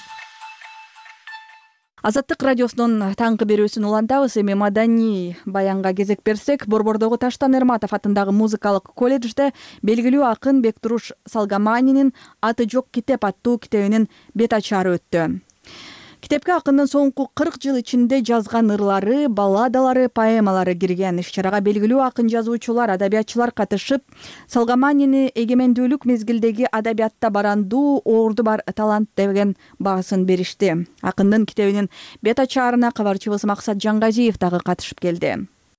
Азаттык радиосунун таңкы берүүсүн улантабыз. Эми маданий баянга кезек берсек, Борбордогу Таштан Эрматов атындагы музыкалык колледжде белгилүү акын Бектуруш Салгаманинин «Аты жок китеп» аттуу китебинин бет ачары өттү. Китепке акындын соңку 40 жыл ичинде жазган ырлары, балладалары, поэмалары кирген. Иш-чарага белгилүү акын жазуучулар, адабиятчылар катышып, Салгаманини эгемендүүлүк мезгилдеги адабиятта барандуу, орду бар талант деген баасын беришти. Акындын китебинин бет ачаарына кабарчыбыз Максат Жангазиев дагы катышып келди.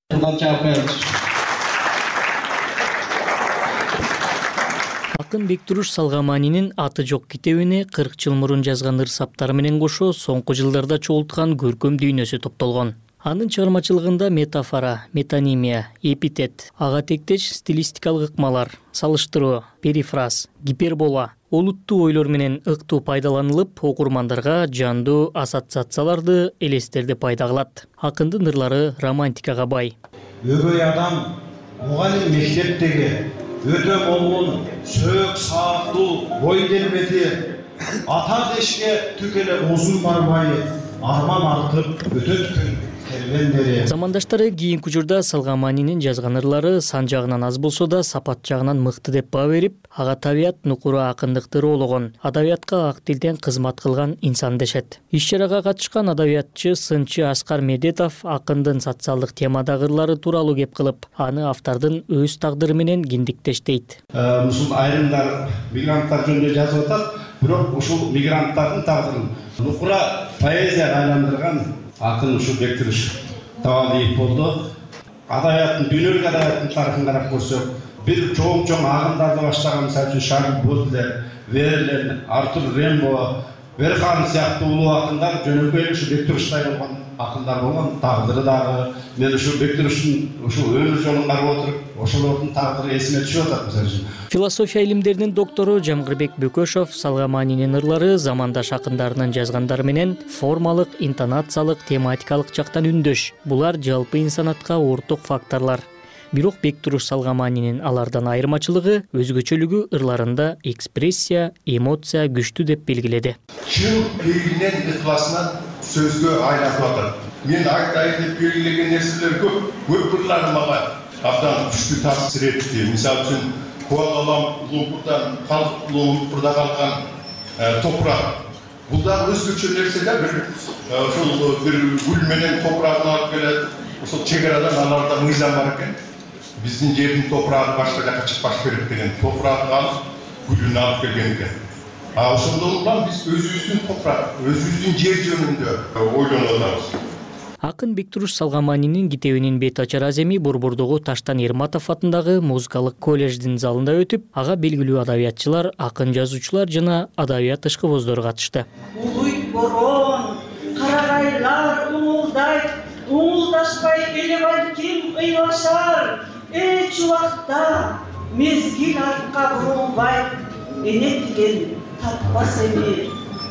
Акын Бектуруш Салгаманинин «Аты жок» китебине 40 жыл мурун жазган ыр-саптары менен кошо соңку жылдарда чогулткан көркөм дүйнөсү топтолгон. Анын чыгармачылыгында метафора, метонимия, эпитет, ага тектеш стилистикалык ыкмалар, салыштыруу, перифраз, гипербола, олуттуу ойлор менен ыктуу пайдаланылып, окурмандарга жандуу ассоциацияларды, элестерди пайда кылат. Акындын ырлары романтикага бай. Өгөй адам мугалим мектептеги өтө болгон сөөк сааттуу бой келбети ата дешке түкеле узун барбай арман артып өтөт күн кервендери. Замандаштары кийинки учурда Салгаманинин жазган ырлары сан жагынан аз болсо да сапат жагынан мыкты деп баа берип, ага табият нукуру акындыкты роологон, адабиятка ак тилден кызмат кылган инсан дешет. Иш-чарага катышкан адабиятчы, сынчы Аскар Медетов акындын социалдык темадагы ырлары тууралуу кеп кылып, аны автордун өз тагдыры менен киндиктештейт. Ушул айрымдар мигранттар жөнүндө жазып атат, бирок ушул мигранттардын тагдырын нукура поэзияга айландырган акын ушул Бектуруш Табалиев болду. Адабияттын, дүйнөлүк адабияттын тарыхын карап көрсөк, бир чоң агымдарды баштаган, мисалы үчүн Шарль Бодлер, Верлен, Артур Рембо, Верхан сыяктуу улуу акындар жөнөкөй ушу Бектуруштай болгон акындар болгон. Тагдыры дагы мен ушу Бектуруштун ушул өмүр жолун карап отуруп, ошолордун тагдыры эсиме түшүп атат. Мисалы үчүн философия илимдеринин доктору Жамгырбек Бөкөшов Салгаманинин ырлары замандаш акындарынын жазгандары менен формалык, интонациялык, тематикалык жактан үндөш. Булар жалпы инсанатка орток факторлор. Бирок Бектуруш Салгаманинин алардан айырмачылыгы, өзгөчөлүгү ырларында экспрессия, эмоция күчтүү деп белгиледи. Чын белгиленген ыкласынан сөзгө айланып атат. Мен айтайын деп белгилеген нерселер көп ырлар мага абдан күчтүү таасир этти. Мисалы үчүн Куала-Лумпурдан калган топурак. Бул да өзгөчө нерселер, ошол бир гүл менен топурагын алып келет. Ошол чегарадан аларда мыйзам бар экен. Биздин жердин топурагы башка жака чыкпаш керек деген. Топурагын алып, гүлүн алып келген экен. Ошондон улам биз өзүбүздүн топурак, өзүбүздүн жер жөнүндө ойлонуп атабыз. Акын Бектуруш Салгаманинин китебинин бет ачар аземи Борбордогу Таштан Эрматов атындагы музыкалык колледждин залында өтүп, ага белгилүү адабиятчылар, акын жазуучулар жана адабият ышкыбоздору катышты. Улуйт борон, карагайлар уңулдайт, уңулдашпай келип ким ыйлашар, эч убакта мезгил артка бурулбайт, эне тиген таппас эми.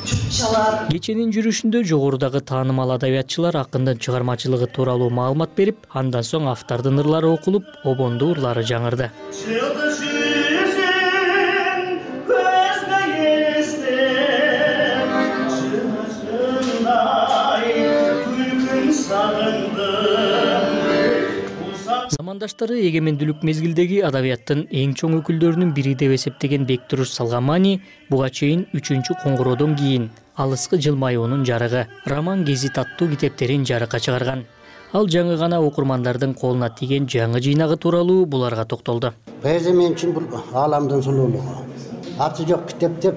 Кеченин жүрүшүндө жогорудагы таанымал адабиятчылар акындын чыгармачылыгы тууралуу маалымат берип, андан соң автордун ырлары окулуп, обондуу ырлары жаңырды. замандаштары эгемендүүлүк мезгилдеги адабияттын эң чоң өкүлдөрүнүн бири деп эсептеген Бектуруш Салгамани буга чейин 3-чү коңгуроодон кийин Алыскы жылмаюунун жарыгы роман гезит аттуу китептерин жарыкка чыгарган. Ал жаңы гана окурмандардын колуна тийген жаңы жыйнагы тууралуу буларга токтолду. Поэзия мен үчүн бул ааламдын сулуулугу. Аты жок китеп деп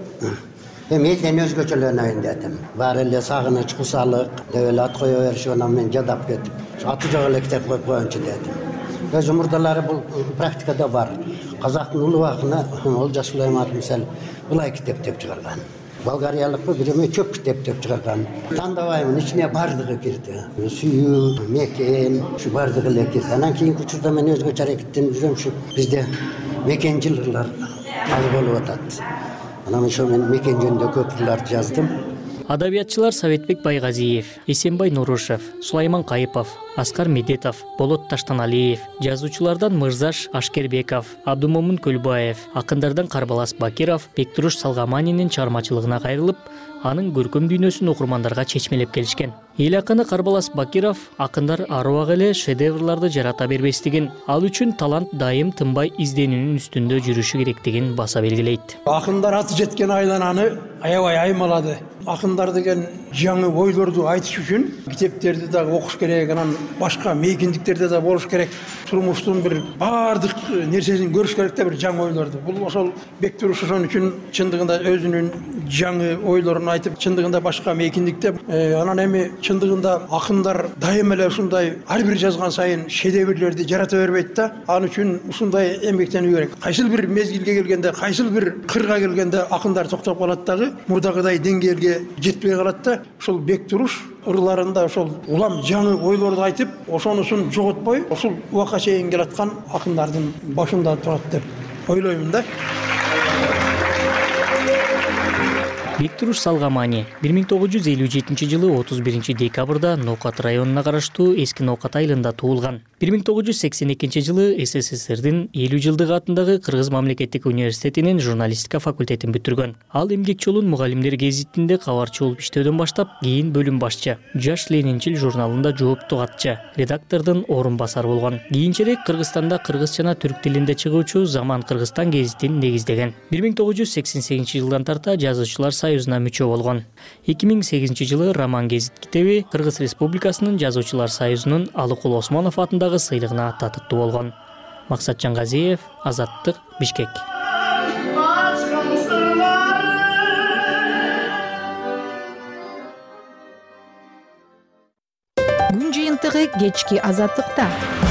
элден өзгөчөлөнөйүн дедим. Баары эле сагыныч, кусалык деп эле ат кое беришип анан мен жадап кетип, аты жок эле китеп коюп коеюнчу дедим. Өз мурдалары бул практикада бар. Казактын улуу акыны Олжас Сулайманов мисалы булай китеп деп чыгарган. Болгариялыкпы биреме чөп китеп деп чыгарган. Тандабаймын, ичине бардыгы кирди. Сүйүү, мекен, ушу бардыгы эле кирди. Анан кийинки учурда мен өзгөчө аракеттенип жүрөм, ушу бизде мекенчилыклар аз болуп атат. Анан ошо мен мекен жөнүндө көп ырларды жаздым. Адабиятчылар Советбек Байгазиев, Эсенбай Нурушев, Сулайман Кайыпов, Аскар Медетов, Болот Таштаналиев, жазуучулардан Мырзаш Ашкербеков, Абдумомун Көлбаев, акындардан Карбалас Бакиров Бектуруш Салгаманинин чыгармачылыгына кайрылып, анын көркөм дүйнөсүн окурмандарга чечмелеп келишкен. Эл акыны Карбалас Бакиров акындар аруак эле шедеврларды жарата бербестигин, ал үчүн талант дайым тынбай изденүүнүн үстүндө жүрүшү керектигин баса белгилейт. Акындар аты жеткен айлананы аябай аймалады. Акындар деген жаңы ойлорду айтыш үчүн китептерди да окуш керек, анан башка мейкиндиктерде да болуш керек. Турмуштун бир бардык нерсесин көрүш керек да бир жаңы ойлорду. Бул ошол Бектуруш ошон үчүн чындыгында өзүнүн жаңы ойлорун айтып, чындыгында башка мейкиндикте анан эми чындыгында акындар дайым эле ушундай ар бир жазган сайын шедеврлерди жарата бербейт да. Ал үчүн ушундай эмгектенүү керек. Кайсыл бир мезгилге келгенде, кайсыл бир кырга келгенде акындар токтоп калат дагы, мурдагыдай деңгээлге жетпей калат да. Ошол Бектуруш ырларында ошол улам жаңы ойлорду айтып, ошонусун жоготпой, ошол убакка чейин келаткан акындардын башында турат деп ойлоймун да. Бектуруш Салгамани 1957 жылы 31 декабрда Ноокат районуна караштуу Эски Ноокат айылында туулган. 1982 жылы СССРдин 50 жылдык атындагы Кыргыз мамлекеттик университетинин журналистика факультетин бүтүргөн. Ал эмгек жолун Мугалимдер гезитинде кабарчы болуп иштөөдөн баштап, кийин бөлүм башчы, Жаш Ленинчил журналында жоопту катчы, редактордун орун басары болгон. Кийинчерээк Кыргызстанда кыргыз жана түрк тилинде чыгуучу Заман Кыргызстан гезитин негиздеген. 1988 жылдан тарта жазуучулар союзуна мүчө болгон. 2008 жылы роман гезит китеби Кыргыз Республикасынын жазуучулар союзунун Алыкул Осмонов атындагы сыйлыгына татыктуу болгон. Максат Жаңгазиев, Азаттык, Бишкек. Күн жыйынтыгы кечки Азаттыкта.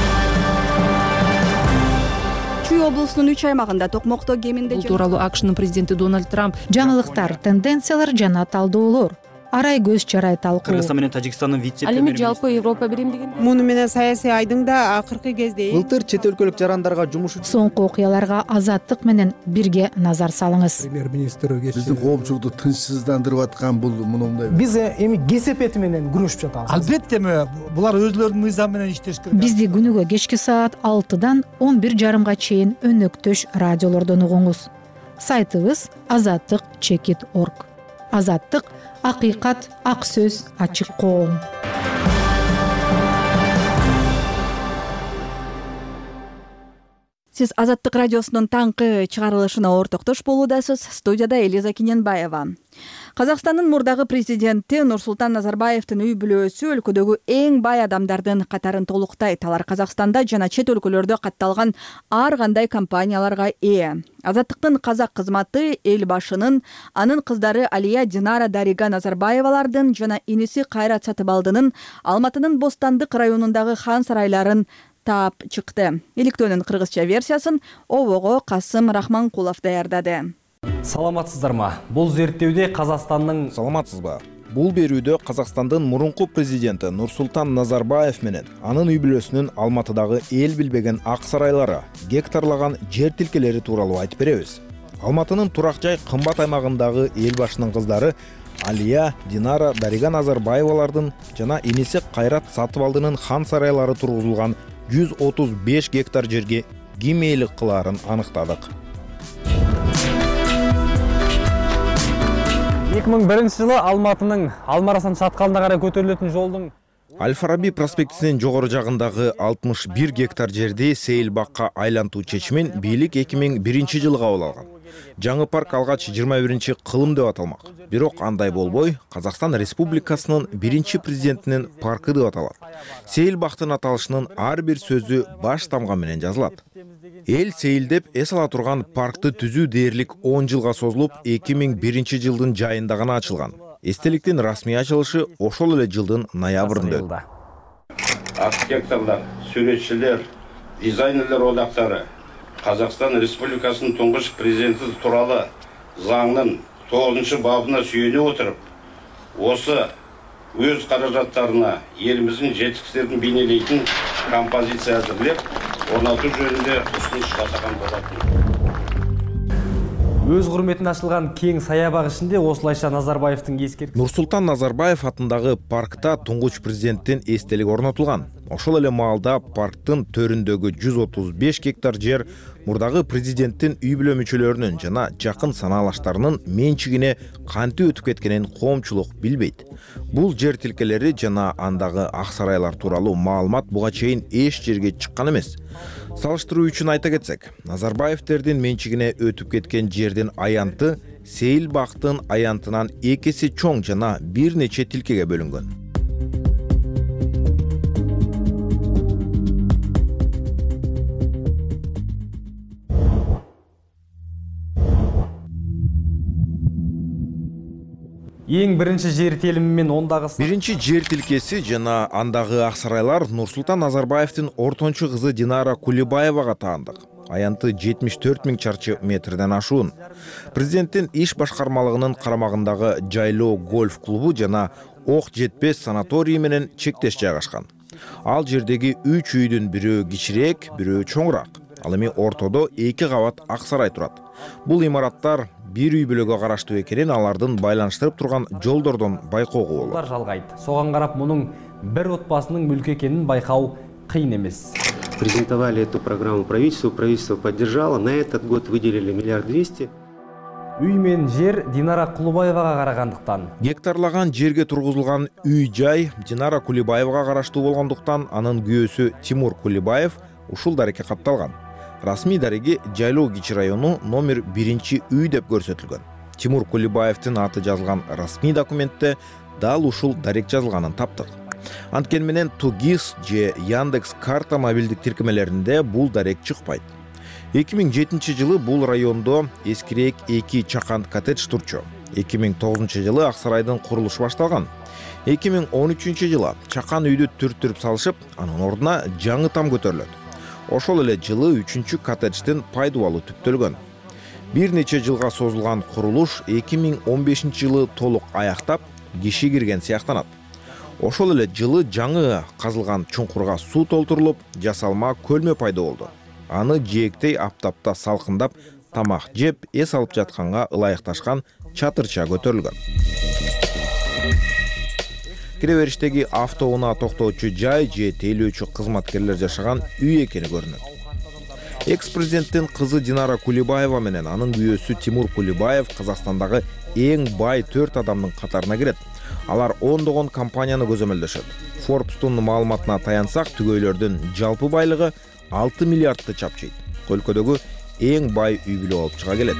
Чүй облусунун 3 аймагында токмокто кеминде бул тууралуу АКШнын президенти Дональд Трамп жаңылыктар, тенденциялар жана талдоолор арай көз чарай талкуу. Кыргызстан менен Тажикстандын вице-премьери. Ал эми жалпы Европа биримдиги. Муну менен саясий айдың да акыркы кезде былтыр чет өлкөлүк жарандарга жумуш үчүн соңку окуяларга Азаттык менен бирге назар салыңыз. Премьер-министр биздин коомчулукту тынчсыздандырып аткан бул мындай. Биз эми кесепети менен күрөшүп жатабыз. Албетте булар өзлөрүнүн мыйзамы менен иштеш керек. Бизди күнүгө кечки саат 6-дан 11:30 чейин өнөктөш радиолордон угуңуз. Сайтыбыз azattik.org. Азаттык — акыйкат, ак сөз, ачык коом. Сиз Азаттык радиосунун таңкы чыгарылышына ортоктош болуудасыз. Студияда Элиза Киненбаева. Казакстандын мурдагы президенти Нурсултан Назарбаевдин үй бүлөсү өлкөдөгү эң бай адамдардын катарын толуктайт. Алар Казакстанда жана чет өлкөлөрдө катталган ар кандай компанияларга ээ. Азаттыктын казак кызматы эл башынын, анын кыздары Алия, Динара, Дарига Назарбаевалардын жана иниси Кайрат Сатыбалдынын Алматынын Бостандык районундагы хан сарайларын таап чыкты. Иликтөөнүн кыргызча версиясын Обого Касым Рахманкулов даярдады. Саламатсыздармы? Бул зерттөөдө Казакстандын Саламатсызбы? Бул берүүдө Казакстандын мурунку президенти Нурсултан Назарбаев менен анын үй бүлөсүнүн Алматыдагы эл билбеген ак сарайлары, гектарлаган жер тилкелери тууралуу айтып беребиз. Алматынын турак жай кымбат аймагындагы эл башынын кыздары Алия, Динара, Дарига Назарбаевалардын жана иниси Кайрат Сатыбалдынын хан сарайлары тургузулган 135 гектар жерге ким ээлик кылаарын аныктадык. 2001 жылы Алматынын Алмарасан шаткалына карай көтөрүлөтүн жолдун Аль-Фараби проспектисинин жогору жагындагы 61 гектар жерди сейил бакка айлантуу чечимин бийлик 2001 жылы кабыл алган. Жаңы парк алгач 21 кылым деп аталмак. Бирок андай болбой, Казакстан Республикасынын биринчи президентинин паркы деп аталат. Сейил бактын аталышынын ар бир сөзү баш тамга менен жазылат. Эл сейилдеп эс ала турган паркты түзүү дээрлик 10 жылга созулуп, 2001 жылдын жайында гана ачылган. Эстеликтин расмий ачылышы ошол эле жылдын ноябрында өттү. Архитекторлор, сүрөтчүлөр, дизайнерлер одактары Казакстан Республикасынын туңгуч президенти тууралуу заңдын 9 бабына сүйөнө отуруп, осы өз каражаттарына элибиздин жетиштерин бейнелейтин композиция азырлап, орнатуу жөнүндө усунуш жасаган болот. Өз құрметіне ашылған кең саябақ ішінде осылайша Назарбаевтың ескерткіші. Нурсултан Назарбаев атындагы паркта туңгуч президенттин эстелиги орнотулган. Ошол эле маалда парктын төрүндөгү 135 гектар жер мурдагы президенттин үй бүлө мүчөлөрүнүн жана жакын санаалаштарынын менчигине кантип өтүп кеткенин коомчулук билбейт. Бул жер тилкелери жана андагы ак сарайлар тууралуу маалымат буга чейин эч жерге чыккан эмес. Салыштыруу үчүн айта кетсек, Назарбаевтердин менчигине өтүп кеткен жердин аянты сейил бактын аянтынан 2 эсе чоң жана бир нече тилкеге бөлүнгөн. Ең бірінші жер телімі мен ондагы биринчи жер тилкеси жана андагы ак сарайлар Нурсултан Назарбаевдин ортончу кызы Динара Кулибаевага таандык. Аянты 74 000 чарчы метрден ашуун. Президенттин иш башкармалыгынын карамагындагы жайлоо гольф клубу жана ок жетпес санаторий менен чектеш жайгашкан. Ал жердеги 3 үйдүн бирөө кичирээк, бирөө чоңураак. Ал эми ортодо 2 кабат ак сарай турат. Бул имараттар бир үй бүлөгө караштуу экенин алардын байланыштырып турган жолдордон байкоого болот. Жалгайт. Соган карап мунун бир отбасынын мүлкү экенин байкау кыйын эмес. Презентовали эту программу правительству поддержало. На этот год выделили 1 200 000 000. Үй мен жер Динара Кулибаевага карагандыктан. Гектарлаган жерге тургузулган үй-жай Динара Кулибаевага караштуу болгондуктан анын күйөөсү Тимур Кулибаев ушул дарекке катталган. Расмий дареги жайлоо кичи району номер 1 үй деп көрсөтүлгөн. Тимур Кулибаевдин аты жазылган расмий документте дал ушул дарек жазылганын таптык. Анткени менен Тугис же Яндекс карта мобилдик тиркемелеринде бул дарек чыкпайт. 2007 жылы бул райондо эскирээк 2 чакан коттедж турчу. 2009 жылы ак сарайдын курулушу башталган. 2013 жылы чакан үйдү түрттүрүп салышып, анын ордуна жаңы там көтөрүлөт. Ошол эле жылы 3 коттедждин пайдубалы түптөлгөн. Бир нече жылга созулган курулуш 2015 жылы толук аяктап, киши кирген сыяктанат. Ошол эле жылы жаңы казылган чуңкурга суу толтурулуп, жасалма көлмө пайда болду. Аны жээктей аптапта салкындап, тамак жеп, эс алып жатканга ылайыкташкан чатырча көтөрүлгөн. Киребериштеги автоунаа токтоочу жай же тейлөөчү кызматкерлер жашаган үй экени көрүнөт. Экс-президенттин кызы Динара Кулибаева менен анын күйөөсү Тимур Кулибаев Казакстандагы эң бай 4 адамдын катарына кирет. Алар ондогон компанияны көзөмөлдөшөт. Forbes'тун маалыматына таянсак, түгөйлөрдүн жалпы байлыгы 6 миллиардты чапчыйт. Өлкөдөгү эң бай үй бүлө болуп чыга келет.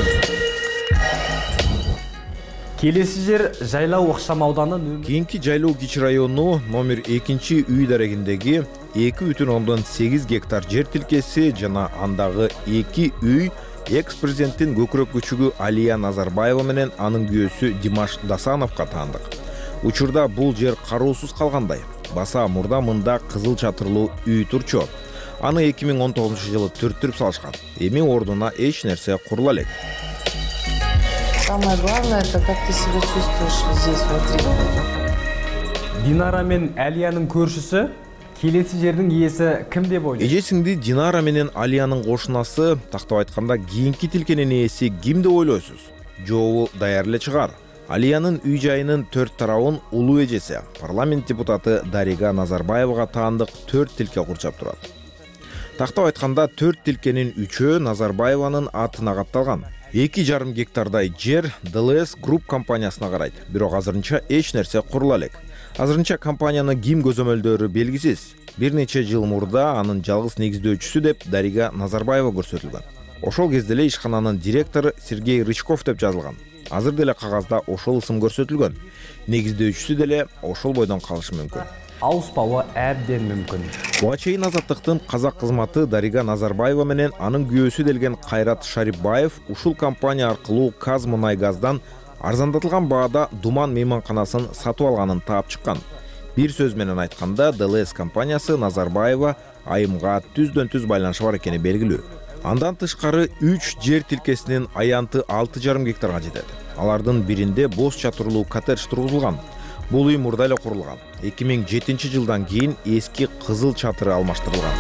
Келесі жер жайлау ыкшам ауданы. Кийинки жайлоо кичи району номер 2 үй дарегиндеги 2,8 гектар жер тилкеси жана андагы 2 үй экс-президенттин көкүрөк күчүгү Алия Назарбаева менен анын күйөөсү Димаш Дасановго таандык. Учурда бул жер кароосуз калгандай. Баса мурда мында кызыл чатырлуу үй турчу. Аны 2019 жылы түрттүрүп салышкан. Эми ордуна эч нерсе курула элек. Самое главное, это как ты себя чувствуешь здесь внутри. Динара мен Алиянын көршүсү, келесі жердин ээси ким деп ойлойт? Эжесиңди Динара менен Алиянын кошунасы, тактап айтканда кийинки тилкенин ээси ким деп ойлойсуз? Жообу даяр эле чыгар. Алиянын үй-жайынын 4 тарабын улуу эжеси, парламент депутаты Дарига Назарбаевага таандык 4 тилке курчап турат. Тактап айтканда 4 тилкенин 3-өө Назарбаеванын атына катталган. 2,5 гектардай жер ДЛС Group компаниясына карайт. Бирок азырынча эч нерсе курула элек. Азырынча компанияны ким көзөмөлдөрү белгисиз. Бир нече жыл мурда анын жалгыз негиздөөчүсү деп Дарига Назарбаева көрсөтүлгөн. Ошол кезде эле ишкананын директору Сергей Рычков деп жазылган. Азыр деле кагазда ошол ысым көрсөтүлгөн. Негиздөөчүсү деле ошол бойдон калышы мүмкүн. Ауыспауы әбден мүмкүн. Буга чейин Азаттыктын казак кызматы Дарига Назарбаева менен анын күйөөсү делген Кайрат Шарипбаев ушул компания аркылуу Казмунайгаздан арзандатылган баада Думан мейманканасын сатып алганын таап чыккан. Бир сөз менен айтканда, ДЛС компаниясы Назарбаева айымга түздөн-түз байланышы бар экени белгилүү. Андан тышкары 3 жер тилкесинин аянты 6,5 гектарга жетет. Алардын биринде боз чатырлуу коттедж тургузулган. Бул үй мурда эле курулган. 2007 жылдан кийин эски кызыл чатыры алмаштырылган.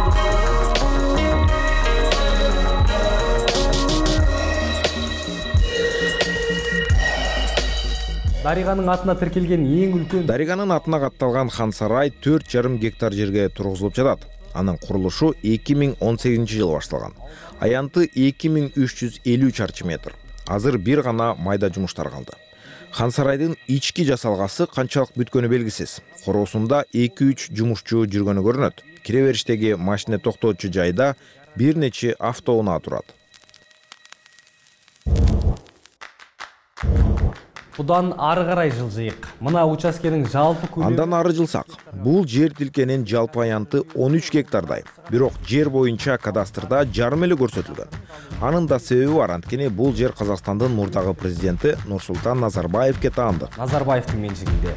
Дариганын атына тиркелген эң үлкөн Дариганын атына катталган хан сарай 4,5 гектар жерге тургузулуп жатат. Анын курулушу 2018 жылы башталган. Аянты 2350 чарчы метр. Азыр бир гана майда жумуштар калды. Хан сарайдын ички жасалгасы канчалык бүткөнү белгисиз. Короосунда 2-3 жумушчу жүргөнү көрүнөт. Кире бериштеги машина токтоочу жайда бир нече автоунаа турат. Будан ары карай жылжыйык. Мына учаскенин жалпы көлөмү. Андан ары жылсак, бул жер тилкенин жалпы аянты 13 гектардай. Бирок жер боюнча кадастрда жарым эле көрсөтүлгөн. Анын да себеби бар, анткени бул жер Казакстандын мурдагы президенти Нурсултан Назарбаевке таандык. Назарбаевдин менчигинде.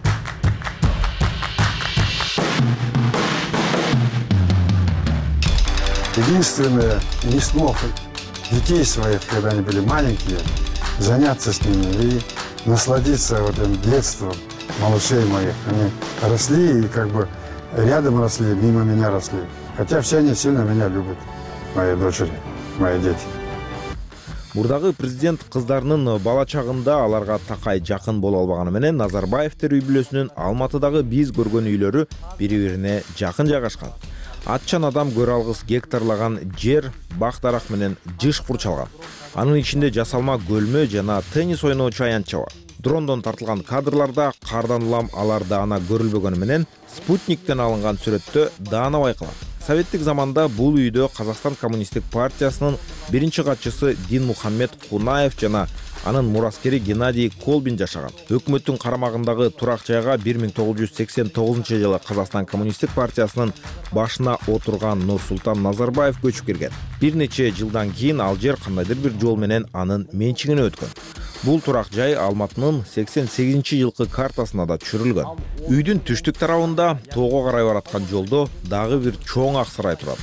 Единственное, не смог детей своих, когда они были маленькие, заняться с ними и насладиться этим детством малышей моих. Они росли и как бы рядом росли, мимо меня росли. Хотя все они сильно меня любят, мои дочери, мои дети. Мурдагы президент кыздарынын бала чагында аларга такай жакын боло албаганы менен Назарбаевдер үй бүлөсүнүн Алматыдагы биз көргөн үйлөрү бири-бирине жакын жайгашкан. Атчан адам көрө алгыс гектарлаган жер бак-дарак менен жыш курчалган. Анын ичинде жасалма көлмө жана теннис ойноочу аянтча бар. Дрондон тартылган кадрларда кардан улам алар даана көрүлбөгөнү менен спутниктен алынган сүрөттө даана байкалат. Советтик заманда бул үйдө Казакстан коммунисттик партиясынын биринчи катчысы Динмухаммед Кунаев жана анын мураскери Геннадий Колбин жашаган. Өкмөттүн карамагындагы турак жайга 1989 жылы Казакстан коммунисттик партиясынын башына отурган Нурсултан Назарбаев көчүп кирген. Бир нече жылдан кийин ал жер кандайдыр бир жол менен анын менчигине өткөн. Бул турак жай Алматынын 88-жылкы картасына да түшүрүлгөн. Үйдүн түштүк тарабында тоого карай бараткан жолдо дагы бир чоң ак сарай турат.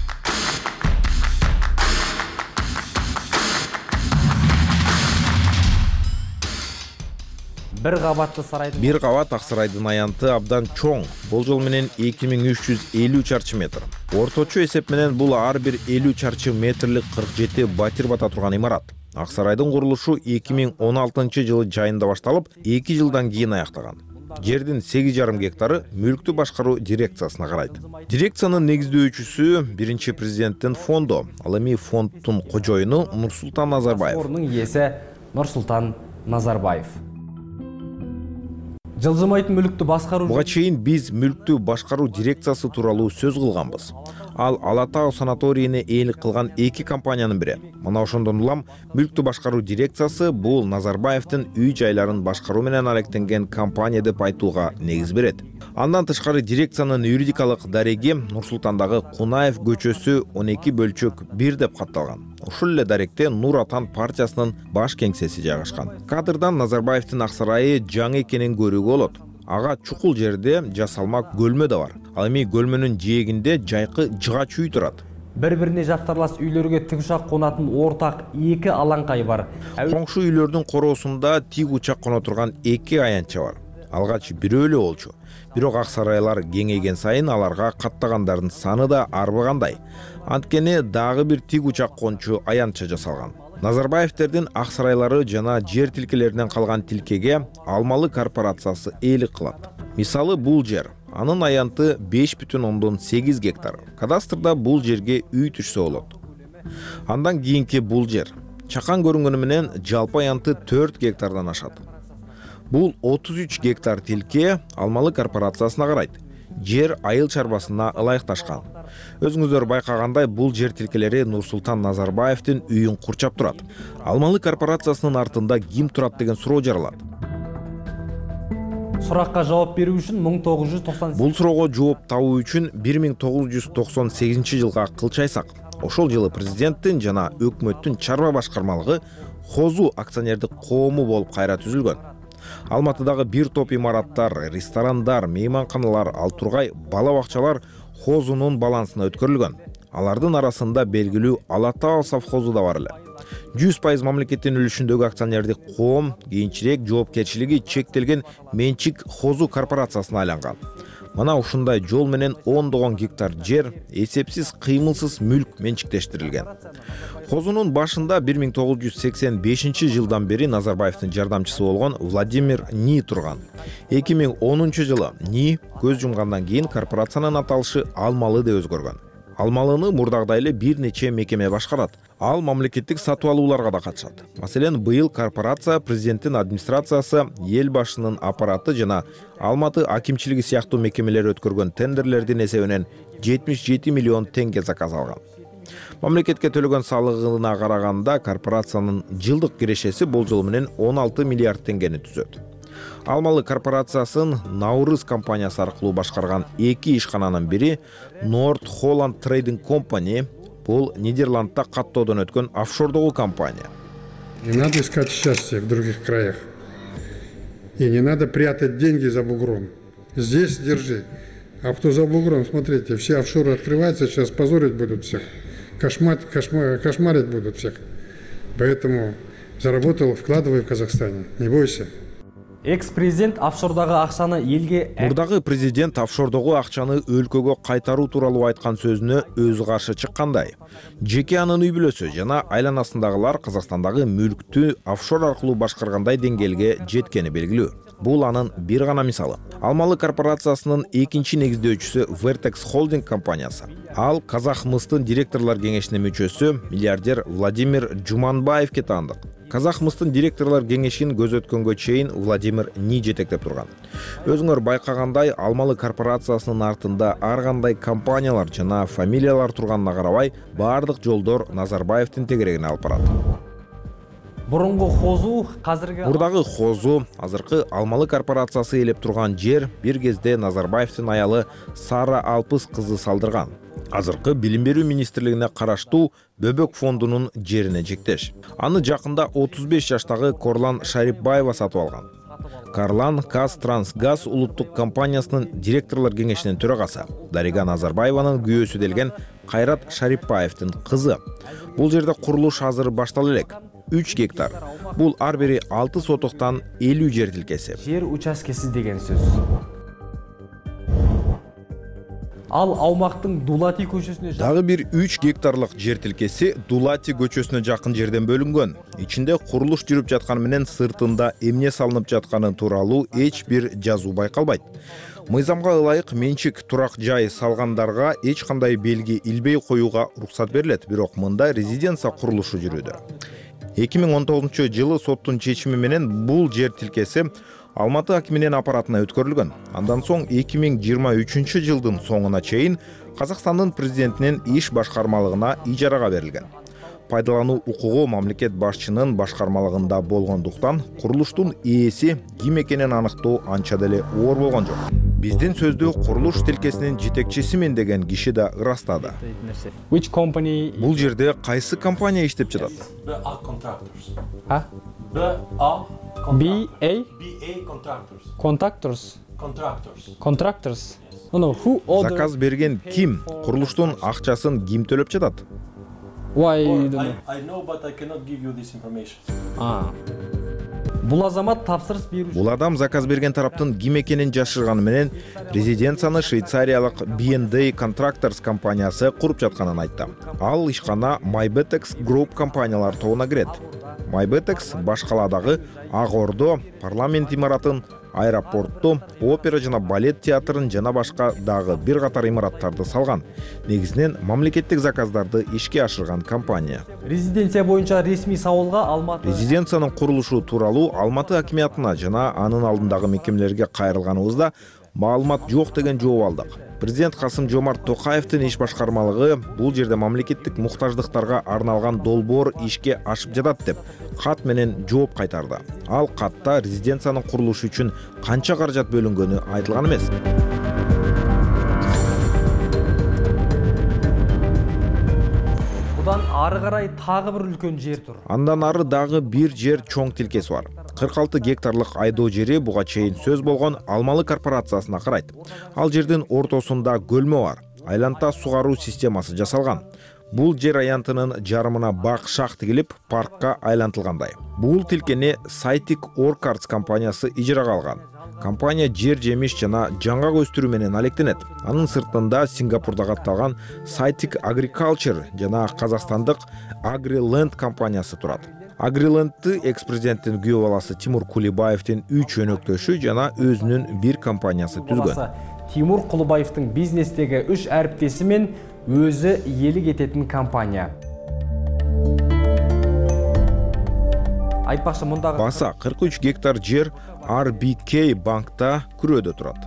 Бир кабат ак сарайдын аянты абдан чоң. Болжол менен 2350 чарчы метр. Орточо эсеп менен бул ар бир 50 чарчы метрлик 47 батир бата турган имарат. Ак сарайдын курулушу 2016 жылы жайында башталып, 2 жылдан кийин аяктаган. Жердин 8,5 гектары мүлктү башкаруу дирекциясына карайт. Дирекциянын негиздөөчүсү биринчи президенттин фонду. Ал эми фонддун кожоюну Нурсултан Назарбаев. Ордунун ээси Нурсултан Назарбаев. Жылжымайтын мүлктү башкаруу. Буга чейин биз мүлктү башкаруу дирекциясы тууралуу сөз кылганбыз. Ал Алатау санаторийине ээлик кылган 2 компаниянын бири. Мына ошондон улам мүлктү башкаруу дирекциясы бул Назарбаевдин үй жайларын башкаруу менен алектенген компания деп айтууга негиз берет. Андан тышкары дирекциянын юридикалык дареги Нурсултандагы Кунаев көчөсү 12/1 деп катталган. Ушул эле даректе Нур Атан партиясынын баш кеңсеси жайгашкан. Кадрдан Назарбаевдин ак сарайы жаңы экенин көрүүгө болот. Ага чукул жерде жасалма көлмө да бар. Ал эми көлмөнүн жээгинде жайкы жыгач үй турат. Бири-бирине жактарлас үйлөргө тик учак конатын ортак 2 алаңкай бар. Коңшу үйлөрдүн короосунда тик учак коно турган 2 аянтча бар. Алгач бирөө эле болчу. Бирок ак сарайлар кеңейген сайын аларга каттагандардын саны да арбагандай. Анткени дагы бир тик учак кончу аянтча жасалган. Назарбаевдердин ак сарайлары жана жер тилкелеринен калган тилкеге Алмалы корпорациясы ээлик кылат. Мисалы бул жер, анын аянты 5,8 гектар. Кадастрда бул жерге үй түшсө болот. Андан кийинки бул жер. Чакан көрүнгөнү менен жалпы аянты 4 гектардан ашат. Бул 33 гектар тилке Алмалы корпорациясына карайт. Жер айыл чарбасына ылайыкташкан. Өзүңүздөр байкагандай, бул жер тилкелери Нурсултан Назарбаевдин үйүн курчап турат. Алмалы корпорациясынын артында ким турат деген суроо жаралат. Суракка жооп берүү үчүн 1998. Бул суроого жооп табуу үчүн 1998 жылга кылчайсак. Ошол жылы президенттин жана өкмөттүн чарба башкармалыгы Хозу акционердик коому болуп кайра түзүлгөн. Алматыдагы бир топ имараттар, ресторандар, мейманканалар, ал тургай бала бакчалар Хозунун балансына өткөрүлгөн. Алардын арасында белгилүү Ала Таа совхозу да бар эле. 100% мамлекеттин үлүшүндөгү акционердик коом кийинчерээк жоопкерчилиги чектелген менчик Хозу корпорациясына айланган. Мына ушундай жол менен ондогон гектар жер эсепсиз кыймылсыз мүлк менчиктештирилген. Хозунун башында 1985 жылдан бери Назарбаевдин жардамчысы болгон Владимир Ни турган. 2010 жылы Ни көз жумгандан кийин корпорациянын аталышы Алмалы деп өзгөргөн. Алмалыны мурдагыдай эле бир нече мекеме башкарат. Ал мамлекеттик сатып алууларга да катышат. Маселен, быйыл корпорация президенттин администрациясы, эл башынын аппараты жана Алматы акимчилиги сыяктуу мекемелер өткөргөн тендерлердин эсебинен 77 миллион теңге заказ алган. Мамлекетке төлөгөн салыгына караганда корпорациянын жылдык кирешеси болжол менен 16 миллиард теңгени түзөт. Алмалы корпорациясын Наурыз компаниясы аркылуу башкарган 2 ишкананын бири North Holland Trading Company, бул Нидерландта каттоодон өткөн офшордогу компания. Не надо искать счастье в других краях. И не надо прятать деньги за бугром. Здесь держи. А кто за бугром, смотрите, все офшоры открываются, сейчас позорить будут всех. Кошмарить будут всех. Поэтому заработал, вкладывай в Казахстане. Не бойся. Экс-президент офшордогу акчаны элге... Мурдагы президент офшордогу акчаны өлкөгө кайтаруу тууралуу айткан сөзүнө өзү каршы чыккандай. Жеке анын үй бүлөсү жана айланасындагылар Казакстандагы мүлктү офшор аркылуу башкаргандай деңгээлге жеткени белгилүү. Бул анын бир гана мисалы. Алмалы корпорациясынын экинчи негиздөөчүсү Vertex Holding компаниясы. Ал Казахмыстын директорлор кеңешинин мүчөсү миллиардер Владимир Жуманбаевке таандык. Казахмыстын директорлор кеңешин көз өткөнгө чейин Владимир Ни жетектеп турган. Өзүңөр байкагандай, Алмалы корпорациясынын артында ар кандай компаниялар жана фамилиялар турганына карабай, бардык жолдор Назарбаевдин тегерегине алып барат. Мурдагы Хозу, азыркы Алмалы корпорациясы ээлеп турган жер бир кезде Назарбаевдин аялы Сара Алпыс кызы салдырган. Азыркы билим берүү министрлигине караштуу Бөбөк фондунун жерине жектеш. Аны жакында 35 жаштагы Корлан Шарипбаева сатып алган. Карлан Казтрансгаз улуттук компаниясынын директорлор кеңешинин төрагасы. Дарига Назарбаеванын күйөөсү делген Кайрат Шарипбаевдин кызы. Бул жерде курулуш азыр баштала элек. 3 гектар. Бул ар бири 6 сотуктан 50 жер тилкеси. Жер учаскеси деген сөз. Ал аумактын Дулати көчөсүнө дагы бир 3 гектарлык жер тилкеси Дулати көчөсүнө жакын жерден бөлүнгөн. Ичинде курулуш жүрүп жатканы менен сыртында эмне салынып жатканы тууралуу эч бир жазуу байкалбайт. Мыйзамга ылайык менчик турак жай салгандарга эч кандай белги илбей коюуга уруксат берилет, бирок мында резиденция курулушу жүрүүдө. 2019 жылы соттун чечими менен бул жер тилкеси Алматы акиминин аппаратына өткөрүлгөн. Андан соң 2023 жылдын соңуна чейин Казакстандын президентинин иш башкармалыгына ижарага берилген. Пайдалануу укугу мамлекет башчынын башкармалыгында болгондуктан курулуштун ээси ким экенин аныктоо анча деле оор болгон жок. Биздин сөздү курулуш тилкесинин жетекчисимин деген киши да ырастады. Бул жерде кайсы компания иштеп жатат? Contractors. Заказ берген ким? Курулуштун акчасын ким төлөп жатат? Бул азамат тапсырыс берүүчү. Бул адам заказ берген тараптын ким экенин жашырганы менен резиденцияны швейцариялык B&A Contractors компаниясы куруп жатканын айтты. Ал ишкана MyBetex Group компаниялар тобуна кирет. MyBetex Башкаладагы Ак Ордо парламент имаратын аэропортту, опера жана балет театрын жана башка дагы бир катар имараттарды салган. Негизинен мамлекеттик заказдарды ишке ашырган компания. Резиденция боюнча ресми сабылга Алматы резиденциянын курулушу тууралуу Алматы акимиятына жана анын алдындагы мекемелерге кайрылганыбызда маалымат жок деген жооп алдык. Президент Касым-Жомарт Токаевдин иш башкармалыгы бул жерде мамлекеттик муктаждыктарга арналган долбоор ишке ашып жатат деп кат менен жооп кайтарды. Ал катта резиденциянын курулушу үчүн канча каражат бөлүнгөнү айтылган эмес. Будан ары карай тагы бир үлкөн жер тур. Андан ары дагы бир жер чоң тилкеси бар. 46 гектарлык айдоо жери буга чейин сөз болгон Алмалы корпорациясына карайт. Ал жердин ортосунда көлмө бар. Айланта сугаруу системасы жасалган. Бул жер аянтынын жарымына бак шак тигилип, паркка айлантылгандай. Бул тилкени Сайтик Оркардс компаниясы ижарага алган. Компания жер жемиш жана жаңгак өстүрүү менен алектенет. Анын сыртында Сингапурда катталган Сайтик Agriculture жана казакстандык Agriland компаниясы турат. Agriland'ты экс-президенттин күйөө баласы Тимур Кулибаевдин 3 өнөктөшү жана өзүнүн бир компаниясы түзгөн. Тимур Кулибаевдин бизнестеги 3 әріптесі мен өзі иелик этетін компания. Айтпакчы мындагы баса 43 гектар жер RBK банкта күрөөдө турат.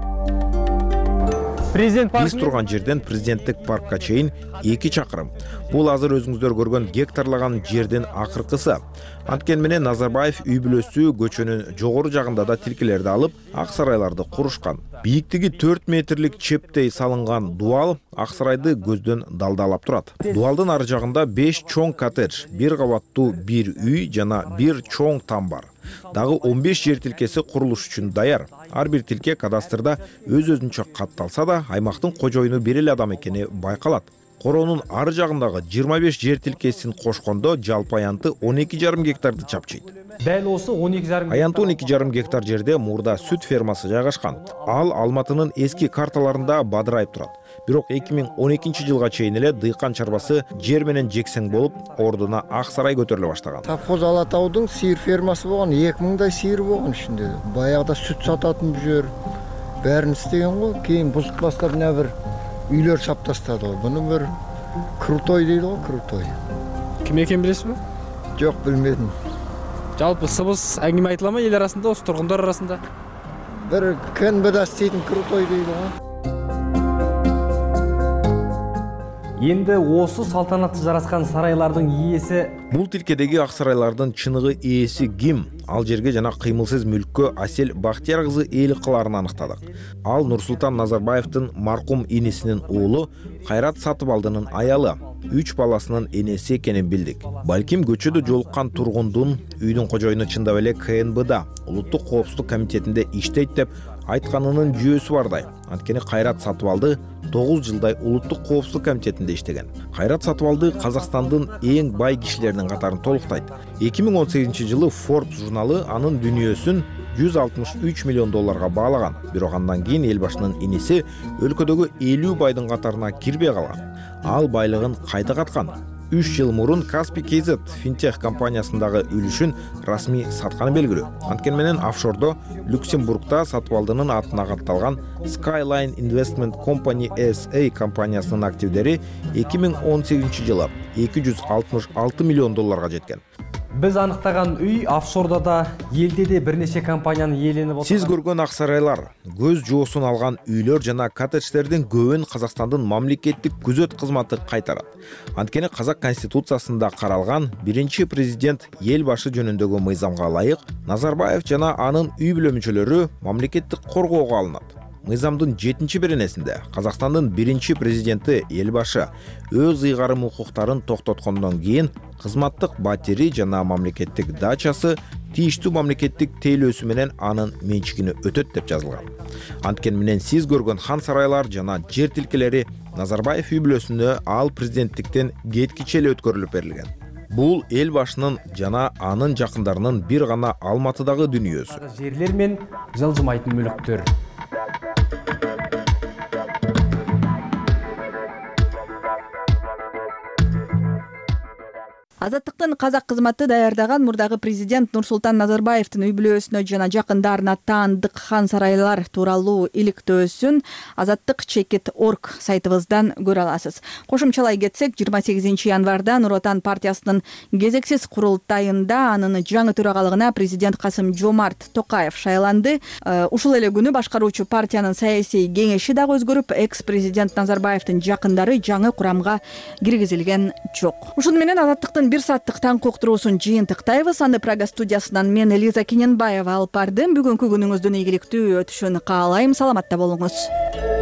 Биз турган жерден президенттик паркка чейин 2 чакырым. Бул азыр өзүңүздөр көргөн гектарлаган жердин акыркысы. Анткени менен Назарбаев үй бүлөсү көчөнүн жогору жагында да тилкелерди алып, ак сарайларды курушкан. Бийиктиги 4 метрлик чептей салынган дуал ак сарайды көздөн далдалап турат. Дуалдын ары жагында 5 чоң коттедж, 1 кабаттуу 1 үй жана 1 чоң там бар. Дагы 15 жер тилкеси курулуш үчүн даяр. Ар бир тилке кадастрда өз-өзүнчө катталса да, аймактын кожоюну бир эле адам экени байкалат. Короонун ары жагындагы 25 жер тилкесин кошкондо жалпы аянты 12,5 гектарды чапчыйт. Дәл осы 12,5 аянты 12,5 гектар жерде мурда сүт фермасы жайгашкан. Ал Алматынын эски карталарында бадырайып турат. Бирок 2012 жылга чейин эле дыйкан чарбасы жер менен жексең болуп, ордуна ак сарай көтөрүлө баштаган. Совхоз Алатаудун сыйыр фермасы болгон, 2000дай сыйыр болгон ичинде. Баягыда сүт сататын жер бәрін істеген ғой. Кейін бұзып бастап мына бір үйлер сап тастады ғой. Бұны бір крутой дейді ғой, крутой. Кім екен білесіз бе? Жоқ, білмедім. Жалпы сыбыс әңгіме айтыла ма ел арасында, осы тұрғындар арасында? Бір КНБ-да істейтін крутой дейді ғой. Енді осы салтанатты жарасқан сарайлардың иесі... Бул тилкедеги ак сарайлардын чыныгы ээси ким? Ал жерге жана кыймылсыз мүлккө Асель Бахтияр кызы ээлик кыларын аныктадык. Ал Нурсултан Назарбаевдин маркум инисинин уулу, Кайрат Сатыбалдынын аялы, 3 баласынын энеси экенин билдик. Балким көчөдө жолуккан тургундун үйдүн кожоюну чындап эле КНБ-да, Улуттук коопсуздук комитетинде иштейт деп айтканынын жүйөсү бардай. Анткени Кайрат Сатыбалды 9 жылдай Улуттук коопсуздук комитетинде иштеген. Кайрат Сатыбалды Казакстандын эң бай кишилеринин катарын толуктайт. 2018 жылы Forbes журналы анын дүнүйөсүн $163 миллион баалаган. Бирок андан кийин эл башынын иниси өлкөдөгү 50 байдын катарына кирбей калган. Ал байлыгын кайта каткан. 3 жыл мурун Каспий KZ финтех компаниясындагы үлүшүн расмий сатканы белгилүү. Анткени менен офшордо Люксембургда Сатыбалдынын атына катталган Skyline Investment Company SA компаниясынын активдери 2018 жылы $266 миллион жеткен. Біз анықтаған үй офшорда да, елде де бірнеше компанияны иеленип отурган. Сиз көргөн ак сарайлар, көз жоосун алган үйлөр жана коттедждердин көбүн Казакстандын мамлекеттик күзөт кызматы кайтарат. Анткени Казак конституциясында каралган биринчи президент эл башы жөнүндөгү мыйзамга ылайык Назарбаев жана анын үй бүлө мүчөлөрү мамлекеттик коргоого алынат. Мыйзамдын 7-беренесинде Казакстандын биринчи президенти Элбашы өз ыйгарым укуктарын токтоткондон кийин кызматтык батири жана мамлекеттик дачасы тийиштүү мамлекеттик тейлөөсү менен анын менчигине өтөт деп жазылган. Анткени менен сиз көргөн хан сарайлар жана жер тилкелери Назарбаев үй бүлөсүнө ал президенттиктен кеткиче эле өткөрүлүп берилген. Бул эл башынын жана анын жакындарынын бир гана Алматыдагы дүнүйөсү. Жерлер мен жылжымайтын мүлктөр. Азаттыктын казак кызматы даярдаган мурдагы президент Нурсултан Назарбаевдин үй бүлөсүнө жана жакындарына таандык хан сарайлар тууралуу иликтөөсүн azattik.org сайтыбыздан көрө аласыз. Кошумчалай кетсек, 28 январда Нур Отан партиясынын кезексиз курултайында анын жаңы төрагалыгына президент Касым-Жомарт Токаев шайланды. Ушул эле күнү башкаруучу партиянын саясий кеңеши дагы өзгөрүп, экс-президент Назарбаевдин жакындары жаңы курамга киргизилген жок. Ушуну менен Азаттыктын 1 сааттык таңкы уктуруусун жыйынтыктайбыз. Аны Прага студиясынан мен Элиза Кененбаева алып бардым. Бүгүнкү күнүңүздүн ийгиликтүү өтүшүн каалайм. Саламатта болуңуз.